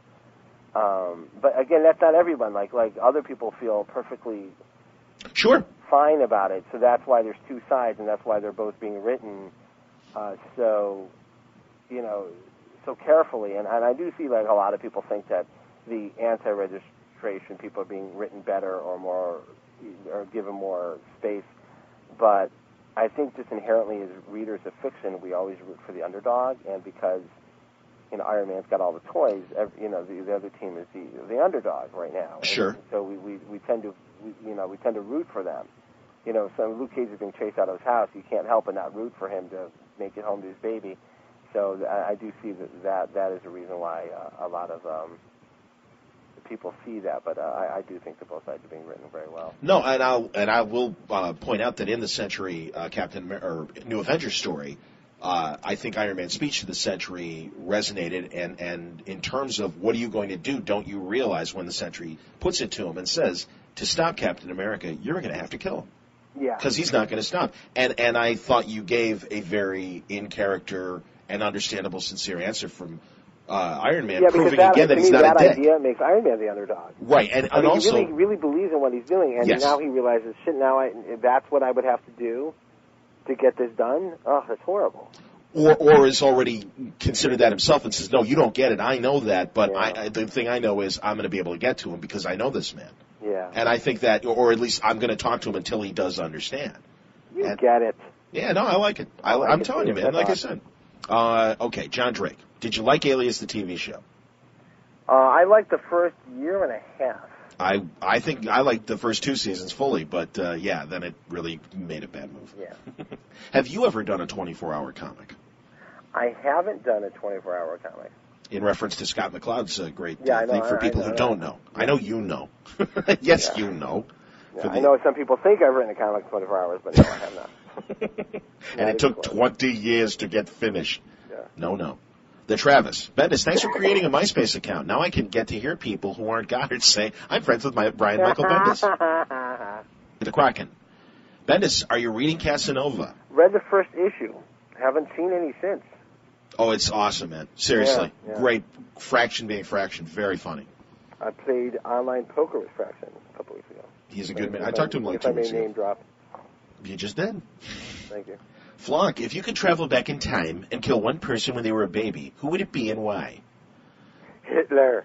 Um, but again, that's not everyone. Like, like other people feel perfectly Sure. fine about it. So that's why there's two sides, and that's why they're both being written uh, so, you know, so carefully. And, and I do see like a lot of people think that the anti-registration people are being written better or more, or given more space. But I think just inherently as readers of fiction, we always root for the underdog, and because you know Iron Man's got all the toys, every, you know the, the other team is the the underdog right now. Sure. And so we, we, we tend to we, you know we tend to root for them. You know, so Luke Cage is being chased out of his house. You can't help but not root for him to make it home to his baby. So I, I do see that, that that is a reason why uh, a lot of um, people see that, but uh, I, I do think that both sides are being written very well. No, and I'll and I will uh, point out that in the Century uh, Captain Amer- or New Avengers story, uh, I think Iron Man's speech to the Century resonated, and and in terms of what are you going to do, don't you realize when the Century puts it to him and says to stop Captain America, you're going to have to kill him. Yeah, Because he's not going to stop. And and I thought you gave a very in character and understandable, sincere answer from uh, Iron Man, yeah, because proving that, again that to he's me, not that a dick. idea makes Iron Man the underdog. Right, and, I and mean, also he really, really believes in what he's doing, and Yes. now he realizes, shit, now I, that's what I would have to do to get this done? Oh, that's horrible. or or is already considered that himself and says, no, you don't get it. I know that, but Yeah. I, I, the thing I know is I'm going to be able to get to him because I know this man. Yeah. And I think that, or at least I'm going to talk to him until he does understand. You and- get it. Yeah, no, I like it. I, I like I'm it telling too. you, man. That's Like awesome. I said. Uh, okay, John Drake. Did you like Alias, the T V show? Uh, I liked the first year and a half. I I think I liked the first two seasons fully, but uh, yeah, then it really made a bad move. Yeah. Have you ever done a twenty-four hour comic? I haven't done a twenty-four hour comic. In reference to Scott McCloud's uh, great Yeah, uh, I know, thing for I- people I know, who I don't know. know. I know you know. Yes, Yeah. you know. Yeah, For I the- know some people think I've written a comic in twenty-four hours, but no, I have not. And it took close. twenty years to get finished. Yeah. No, no. The Travis. Bendis, thanks for creating a MySpace account. Now I can get to hear people who aren't Goddard say, I'm friends with my Brian Michael Bendis. The Kraken. Bendis, are you reading Casanova? Read the first issue. Haven't seen any since. Oh, it's awesome, man. Seriously. Yeah, yeah. Great. Fraction being Fraction. Very funny. I played online poker with Fraction a couple weeks ago. He's a good man. If I talked to him like if two I may weeks name ago. drop. You just did. Thank you. Flock, if you could travel back in time and kill one person when they were a baby, who would it be and why? Hitler.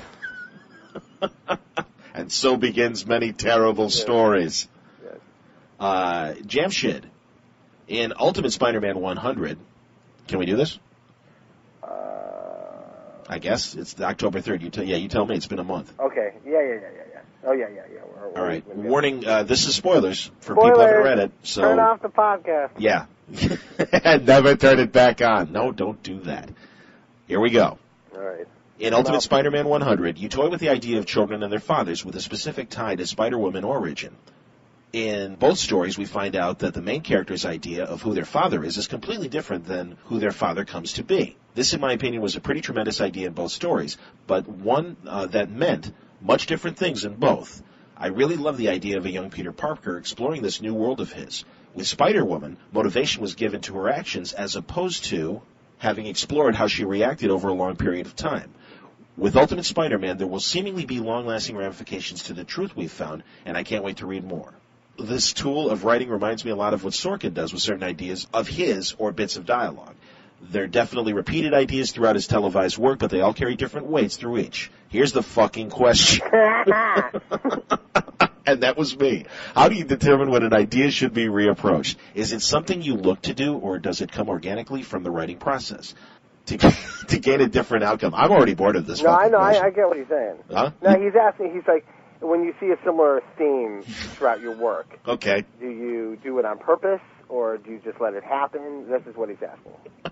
And so begins many terrible stories. Yes. Uh, Jamshid, in Ultimate Spider-Man one hundred, can we do this? Uh, I guess it's October third. You tell, yeah, you tell me. It's been a month. okay. Yeah, yeah, yeah, yeah, yeah. Oh, yeah, yeah, yeah. We're, we're, All right. we're- Warning: uh, this is spoilers for Spoilers. people who haven't read it. So Turn off the podcast. yeah, never turn it back on. No, don't do that. Here we go. All right. In Ultimate Spider-Man one hundred, you toy with the idea of children and their fathers with a specific tie to Spider-Woman origin. In both stories, we find out that the main character's idea of who their father is is completely different than who their father comes to be. This, in my opinion, was a pretty tremendous idea in both stories, but one uh, that meant much different things in both. I really love the idea of a young Peter Parker exploring this new world of his. With Spider-Woman, motivation was given to her actions as opposed to having explored how she reacted over a long period of time. With Ultimate Spider-Man, there will seemingly be long-lasting ramifications to the truth we've found, and I can't wait to read more. This tool of writing reminds me a lot of what Sorkin does with certain ideas of his or bits of dialogue. There are definitely repeated ideas throughout his televised work, but they all carry different weights through each. Here's the fucking question. And that was me. How do you determine when an idea should be reapproached? Is it something you look to do, or does it come organically from the writing process to to gain a different outcome? I'm already bored of this. No, I know. I, I, I get what he's saying. Huh? No, he's asking. He's like, when you see a similar theme throughout your work, okay. do you do it on purpose, or do you just let it happen? This is what he's asking.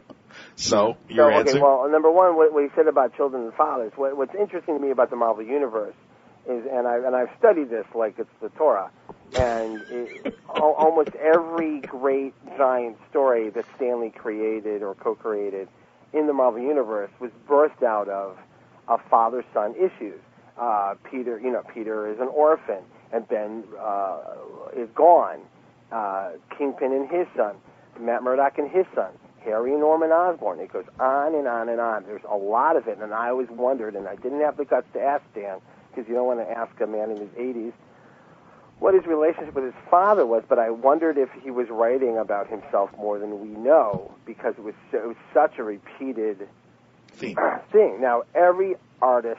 So, your so, okay, answer? well, number one, what, what he said about children and fathers, what, what's interesting to me about the Marvel Universe is, and, I, and I've studied this like it's the Torah, and it, al- almost every great giant story that Stan Lee created or co-created in the Marvel Universe was birthed out of, of father-son issues. Uh, Peter, you know, Peter is an orphan, and Ben uh, is gone. Uh, Kingpin and his son, Matt Murdock and his son, Harry and Norman Osborn. It goes on and on and on. There's a lot of it, and I always wondered, and I didn't have the guts to ask Dan, because you don't want to ask a man in his eighties what his relationship with his father was, but I wondered if he was writing about himself more than we know, because it was, it was such a repeated theme. thing. Now, every artist,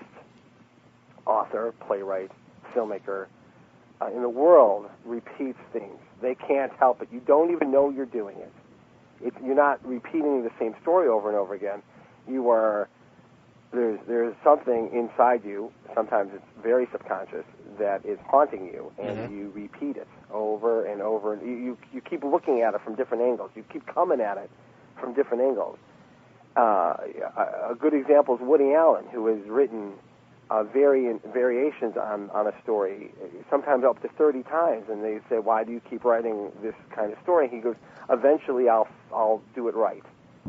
author, playwright, filmmaker uh, in the world repeats things. They can't help it. You don't even know you're doing it. If you're not repeating the same story over and over again, you are, there's there's something inside you, sometimes it's very subconscious, that is haunting you, and mm-hmm. you repeat it over and over. And you, you, you keep looking at it from different angles. You keep coming at it from different angles. Uh, a, a good example is Woody Allen, who has written uh, vari- variations on, on a story, sometimes up to thirty times, and they say, why do you keep writing this kind of story? And he goes, eventually I'll I'll do it right.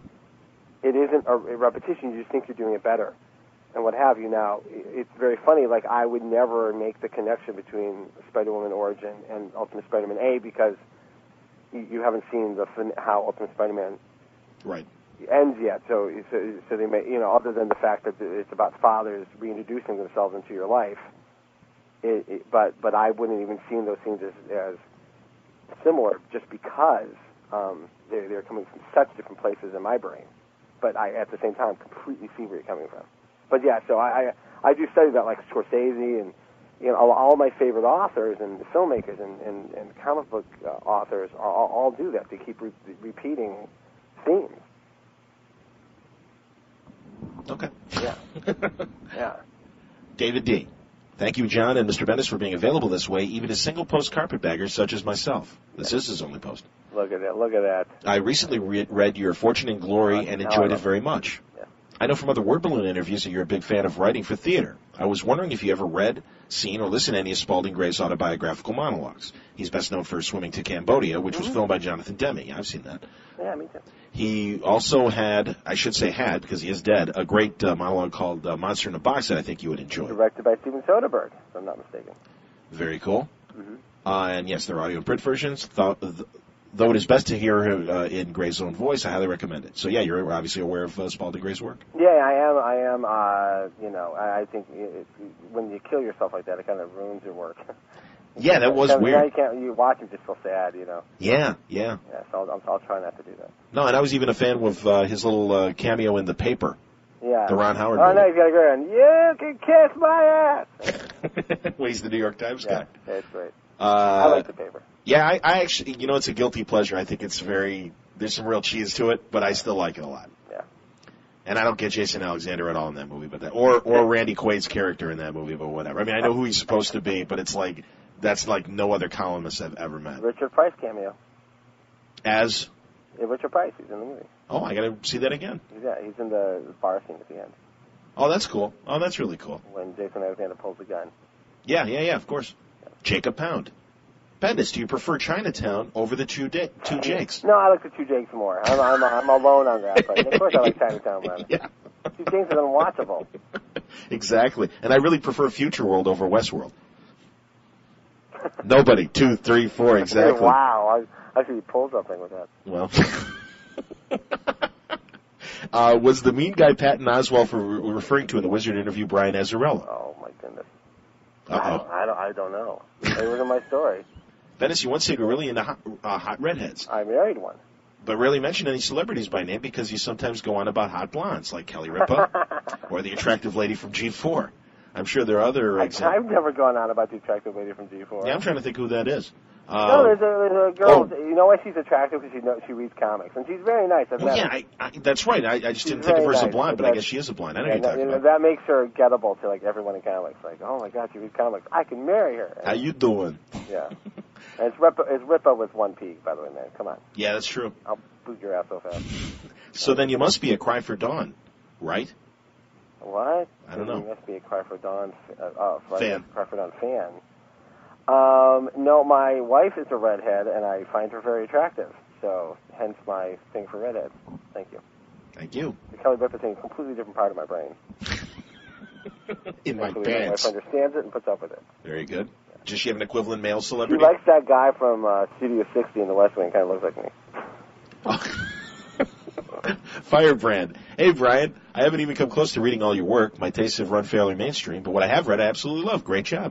It isn't a, a repetition, you just think you're doing it better, and what have you. Now, it's very funny, like I would never make the connection between Spider-Woman Origin and Ultimate Spider-Man A, because you, you haven't seen the fin- how Ultimate Spider-Man right. ends yet, so, so so they may, you know, other than the fact that it's about fathers reintroducing themselves into your life, it, it, but but I wouldn't even seen those scenes as, as similar, just because um, they're they're coming from such different places in my brain. But I, at the same time, completely see where you're coming from. But yeah, so I I, I do study that, like Scorsese and you know all, all my favorite authors and filmmakers and, and, and comic book uh, authors all, all do that. They keep re- repeating themes. Okay. Yeah. Yeah. David D. Thank you, John and Mister Bendis, for being available this way, even to single-post carpetbaggers such as myself. This is his only post. Look at that. Look at that. I recently re- read your Fortune and Glory and enjoyed it very much. Yeah. I know from other Word Balloon interviews that you're a big fan of writing for theater. I was wondering if you ever read, seen, or listened to any of Spalding Gray's autobiographical monologues. He's best known for Swimming to Cambodia, which was mm-hmm. filmed by Jonathan Demme. I've seen that. Yeah, me too. He also had, I should say had, because he is dead, a great uh, monologue called uh, Monster in a Box that I think you would enjoy. Directed by Steven Soderbergh, if I'm not mistaken. Very cool. Mm-hmm. Uh, and yes, there are audio and print versions. Th- th- though it is best to hear him uh, in Gray's own voice, I highly recommend it. So yeah, you're obviously aware of uh, Spalding Gray's work. Yeah, I am. I am. Uh, you know, I, I think it, it, when you kill yourself like that, it kind of ruins your work. Yeah, that was Now weird. you can't. You watch it, just feel sad. You know. Yeah, yeah. Yeah. So I'll, I'll, I'll try not to do that. No, and I was even a fan with uh, his little uh, cameo in The Paper. Yeah. The Ron Howard Oh, movie. no, he's got to go around. You can kiss my ass. Well, he's the New York Times Yeah, guy. that's great. Uh, I like The Paper. Yeah, I, I actually, you know, it's a guilty pleasure. I think it's very, there's some real cheese to it, but I still like it a lot. Yeah. And I don't get Jason Alexander at all in that movie, but that, or or Randy Quaid's character in that movie, but whatever. I mean, I know who he's supposed to be, but it's like, that's like no other columnist I've ever met. Richard Price cameo. As? Yeah, Richard Price, he's in the movie. Oh, I gotta see that again. He's, yeah, he's in the bar scene at the end Oh, that's cool. Oh, that's really cool. when Jason Alexander pulls the gun. Yeah, yeah, yeah, of course. Jacob Pound. Bendis, do you prefer Chinatown over the two, da- two Jakes? No, I like the two Jakes more. I'm, I'm, I'm alone on that, but of course I like Chinatown better. Yeah. Two Jakes is unwatchable. Exactly. And I really prefer Future World over Westworld. Nobody. Two, three, four, exactly. Wow. I, I see you pull something with that. Well. uh, was the mean guy Patton Oswalt for re- referring to in the Wizard interview Brian Azzarello? Oh, my goodness. Uh-oh. I don't, I don't, I don't know. Hey, look at my story. Bendis, you once said you're really into hot, uh, hot redheads. I married one. But rarely mention any celebrities by name because you sometimes go on about hot blondes like Kelly Ripa or the attractive lady from G four. I'm sure there are other I, examples. I've never gone on about the attractive lady from G four. Yeah, I'm trying to think who that is. Uh, no, there's a, there's a girl. oh. You know why she's attractive? Because she knows, she reads comics, and she's very nice. I've Well, met yeah, her. I, I, that's right. I, I just She's didn't think of her very as a nice, blind, but but I that- guess she is a blind. I know Yeah, who you're talking that, about. that makes her gettable to like everyone in comics. Like, oh my God, she reads comics. I can marry her. How you doing? Yeah. And it's Ripa, it's Ripa with one P, by the way, man. Come on. Yeah, that's true. I'll boot your ass so fast. So then you must be a Cry for Dawn, right? What? I don't know. You must be a Cry for Dawn uh, uh, Fan. Cry for Dawn fan. Um, no, my wife is a redhead, and I find her very attractive. So, hence my thing for redheads. Thank you. Thank you. The Kelly Ripa thing is a completely different part of my brain. In my Thankfully, my wife pants. understands it and puts up with it. Very good. Does she have an equivalent male She celebrity? likes that guy from uh, Studio sixty in the West Wing. Kind of looks like me. Firebrand. Hey, Brian, I haven't even come close to reading all your work. My tastes have run fairly mainstream, but what I have read, I absolutely love. Great job.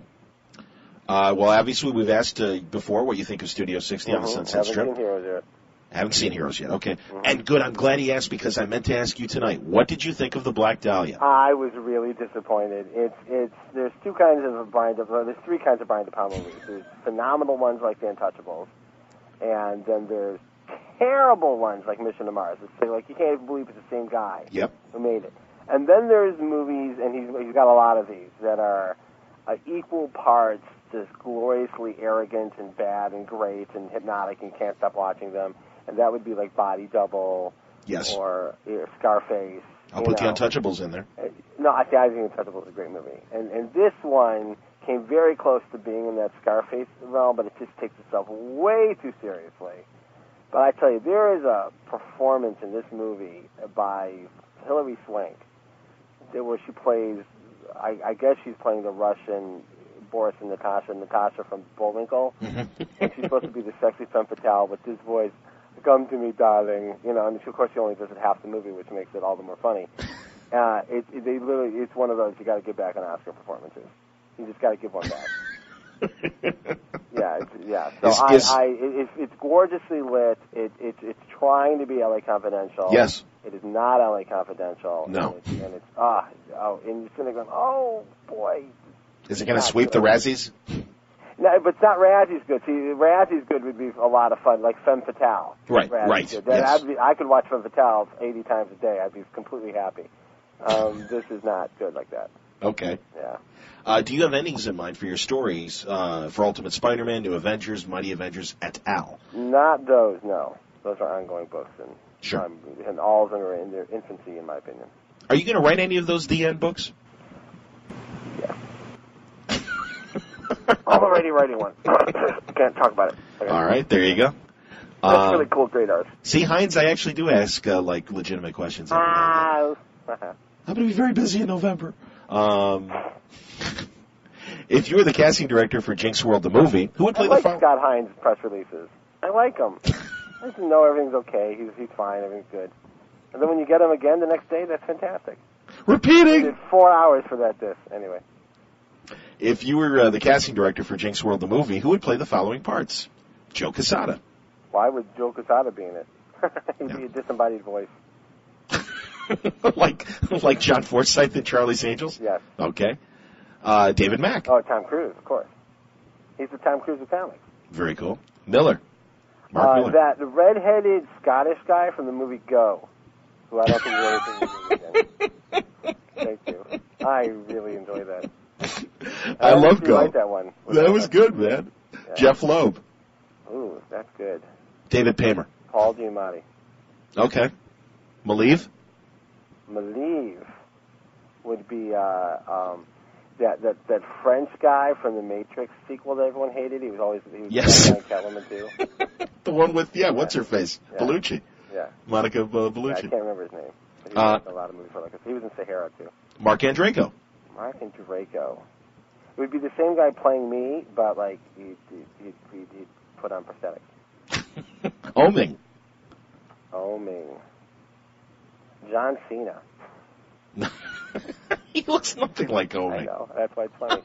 Uh, well, obviously, we've asked uh, before what you think of Studio sixty on the Mhm. Sunset Haven't Strip. seen Heroes yet. Haven't seen Heroes yet. Okay. Mhm. And good, I'm glad he asked because I meant to ask you tonight. What did you think of the Black Dahlia? I was really disappointed. It's it's there's two kinds of Brian De, well, there's three kinds of Brian De Palma movies. There's phenomenal ones like The Untouchables, and then there's terrible ones like Mission to Mars. It's like you can't even believe it's the same guy Yep. who made it. And then there's movies, and he's he's got a lot of these that are uh, equal parts just gloriously arrogant and bad and great and hypnotic, and you can't stop watching them. And that would be like Body Double, Yes. or uh, Scarface. I'll you put know. The Untouchables in there. Uh, No, I think I think Untouchables is a great movie, and and this one came very close to being in that Scarface realm, but it just takes itself way too seriously. But I tell you, there is a performance in this movie by Hilary Swank, there where she plays. I, I guess she's playing the Russian Boris and Natasha, Natasha from Bullwinkle, and she's supposed to be the sexy femme fatale with this voice. Come to me, darling. You know, and of course she only does it half the movie, which makes it all the more funny. Uh, it, it, they literally, it's one of those you got to give back on Oscar performances. You just got to give one back. yeah, it's, yeah. So Is- I, is- I, it, it's, it's gorgeously lit. It, it, it's trying to be L A Confidential. Yes. It is not L A Confidential. No. And it's, and it's ah, oh, and you're sitting there going, oh boy. Is it going to Not sweep the good. Razzies? No, but it's not Razzies good. See, Razzies good would be a lot of fun, like Femme Fatale. Right, Razzies right, good. That- yes. I'd be, I could watch Femme Fatale eighty times a day. I'd be completely happy. Um, this is not good like that. Okay. Yeah. Uh, do you have endings in mind for your stories uh, for Ultimate Spider-Man, New Avengers, Mighty Avengers, et al.? Not those, no. Those are ongoing books, and Sure. um, and all of them are in their infancy, in my opinion. Are you going to write any of those D N books? Yeah. I'm already writing one. Can't talk about it. Okay. All right, there you go. That's Uh, really cool, great art. See, Hines, I actually do ask uh, like legitimate questions. every now and then. Ah. I'm going to be very busy in November. Um, if you were the casting director for Jinx World, the movie, who would I play like the final? Scott Hines' press releases. I like him. I just know everything's okay. He's he's fine. Everything's good. And then when you get him again the next day, that's fantastic. I Repeating. did four hours for that disc. Anyway, If you were uh, the casting director for Jinx World, the movie, who would play the following parts? Joe Quesada. why would Joe Quesada be in it? He'd Yeah. be a disembodied voice. like like John Forsythe in Charlie's Angels? Yes. Okay. Uh, David Mack. Oh, Tom Cruise, of course. He's the Tom Cruise of comics. Very cool. Miller. Mark Uh, Miller. that the redheaded Scottish guy from the movie Go, who I don't think really thinks he's in the movie again. Thank you. I really enjoy that. I love actually Go. like that one. That was good, man. Yeah. Jeff Loeb. Ooh, that's good. David Paymer. Paul Giamatti. Okay. Malieve. Malieve would be uh, um, that, that that French guy from the Matrix sequel that everyone hated. He was always he was Yes. the guy on Catwoman too. The one with, yeah, what's her face? Yeah. Bellucci. Yeah. Monica uh, Yeah, I Bellucci. can't remember his name. But he Uh, was in a lot of movies for like he was in Sahara too. Mark Andreyko. Mark and Draco. It would be the same guy playing me, but like he'd, he'd, he'd, he'd put on prosthetics. Oming. Oh, Ming. John Cena. He looks nothing like I Oming. know. That's why it's funny.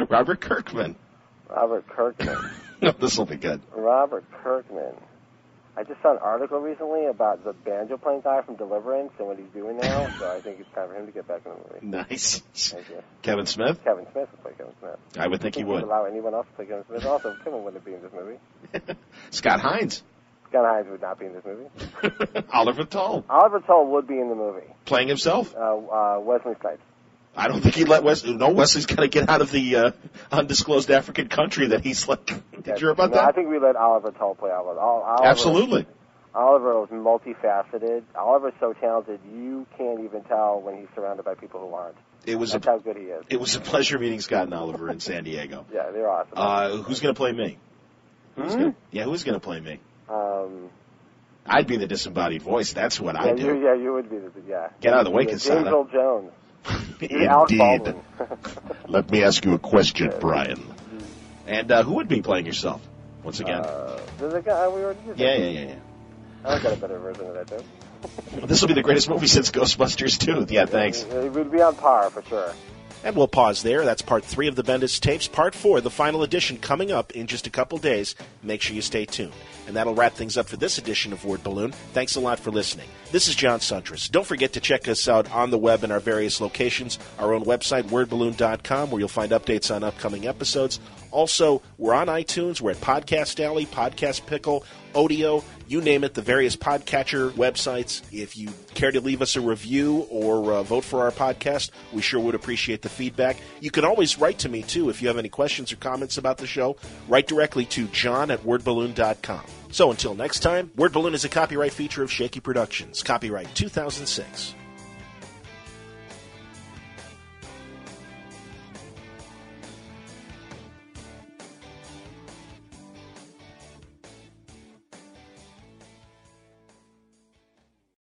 Robert Kirkman. Robert Kirkman. No, this will be good. Robert Kirkman. I just saw an article recently about the banjo playing guy from Deliverance and what he's doing now, so I think it's time for him to get back in the movie. Nice. Thank you. Kevin Smith? Kevin Smith would play Kevin Smith. I would think he would. Allow anyone else to play Kevin Smith. Also, Kevin wouldn't be in this movie. Scott Hines. Scott Hines would not be in this movie. Oliver Tull. Oliver Tull would be in the movie. Playing himself? Uh, uh, Wesley Snipes. I don't think he'd let Wesley. No, Wesley's got to get out of the uh, undisclosed African country that he's like. Did yeah, you hear about no, that? I think we let Oliver Tull play Oliver. Oliver Absolutely. Oliver is multifaceted. Oliver's so talented, you can't even tell when he's surrounded by people who aren't. It was That's a, how good he is. It was a pleasure meeting Scott and Oliver in San Diego. Yeah, they're awesome. Uh, who's going to play me? Who's Hmm? gonna, yeah, who's going to play me? Um, I'd be the disembodied voice. That's what yeah, I do. You, yeah, you would be the, yeah. Get out of the way, yeah, Casada. James Earl Jones. You're Alec Baldwin. Let me ask you a question, Brian. And uh, who would be playing yourself? Once again. Uh, there's a guy we already did. Yeah, yeah, yeah, yeah. I got a better version of that, too. Well, this will be the greatest movie since Ghostbusters two. Yeah, thanks. It would be on par, for sure. And we'll pause there. That's part three of the Bendis tapes. Part four, the final edition, coming up in just a couple days. Make sure you stay tuned. And that'll wrap things up for this edition of Word Balloon. Thanks a lot for listening. This is John Suntress. Don't forget to check us out on the web in our various locations. Our own website, word balloon dot com, where you'll find updates on upcoming episodes. Also, we're on iTunes. We're at Podcast Alley, Podcast Pickle, Odeo, you name it, the various podcatcher websites. If you care to leave us a review or uh, vote for our podcast, we sure would appreciate the feedback. You can always write to me, too, if you have any questions or comments about the show. Write directly to john at word balloon dot com. So until next time, Word Balloon is a copyright feature of Shaky Productions. Copyright two thousand six.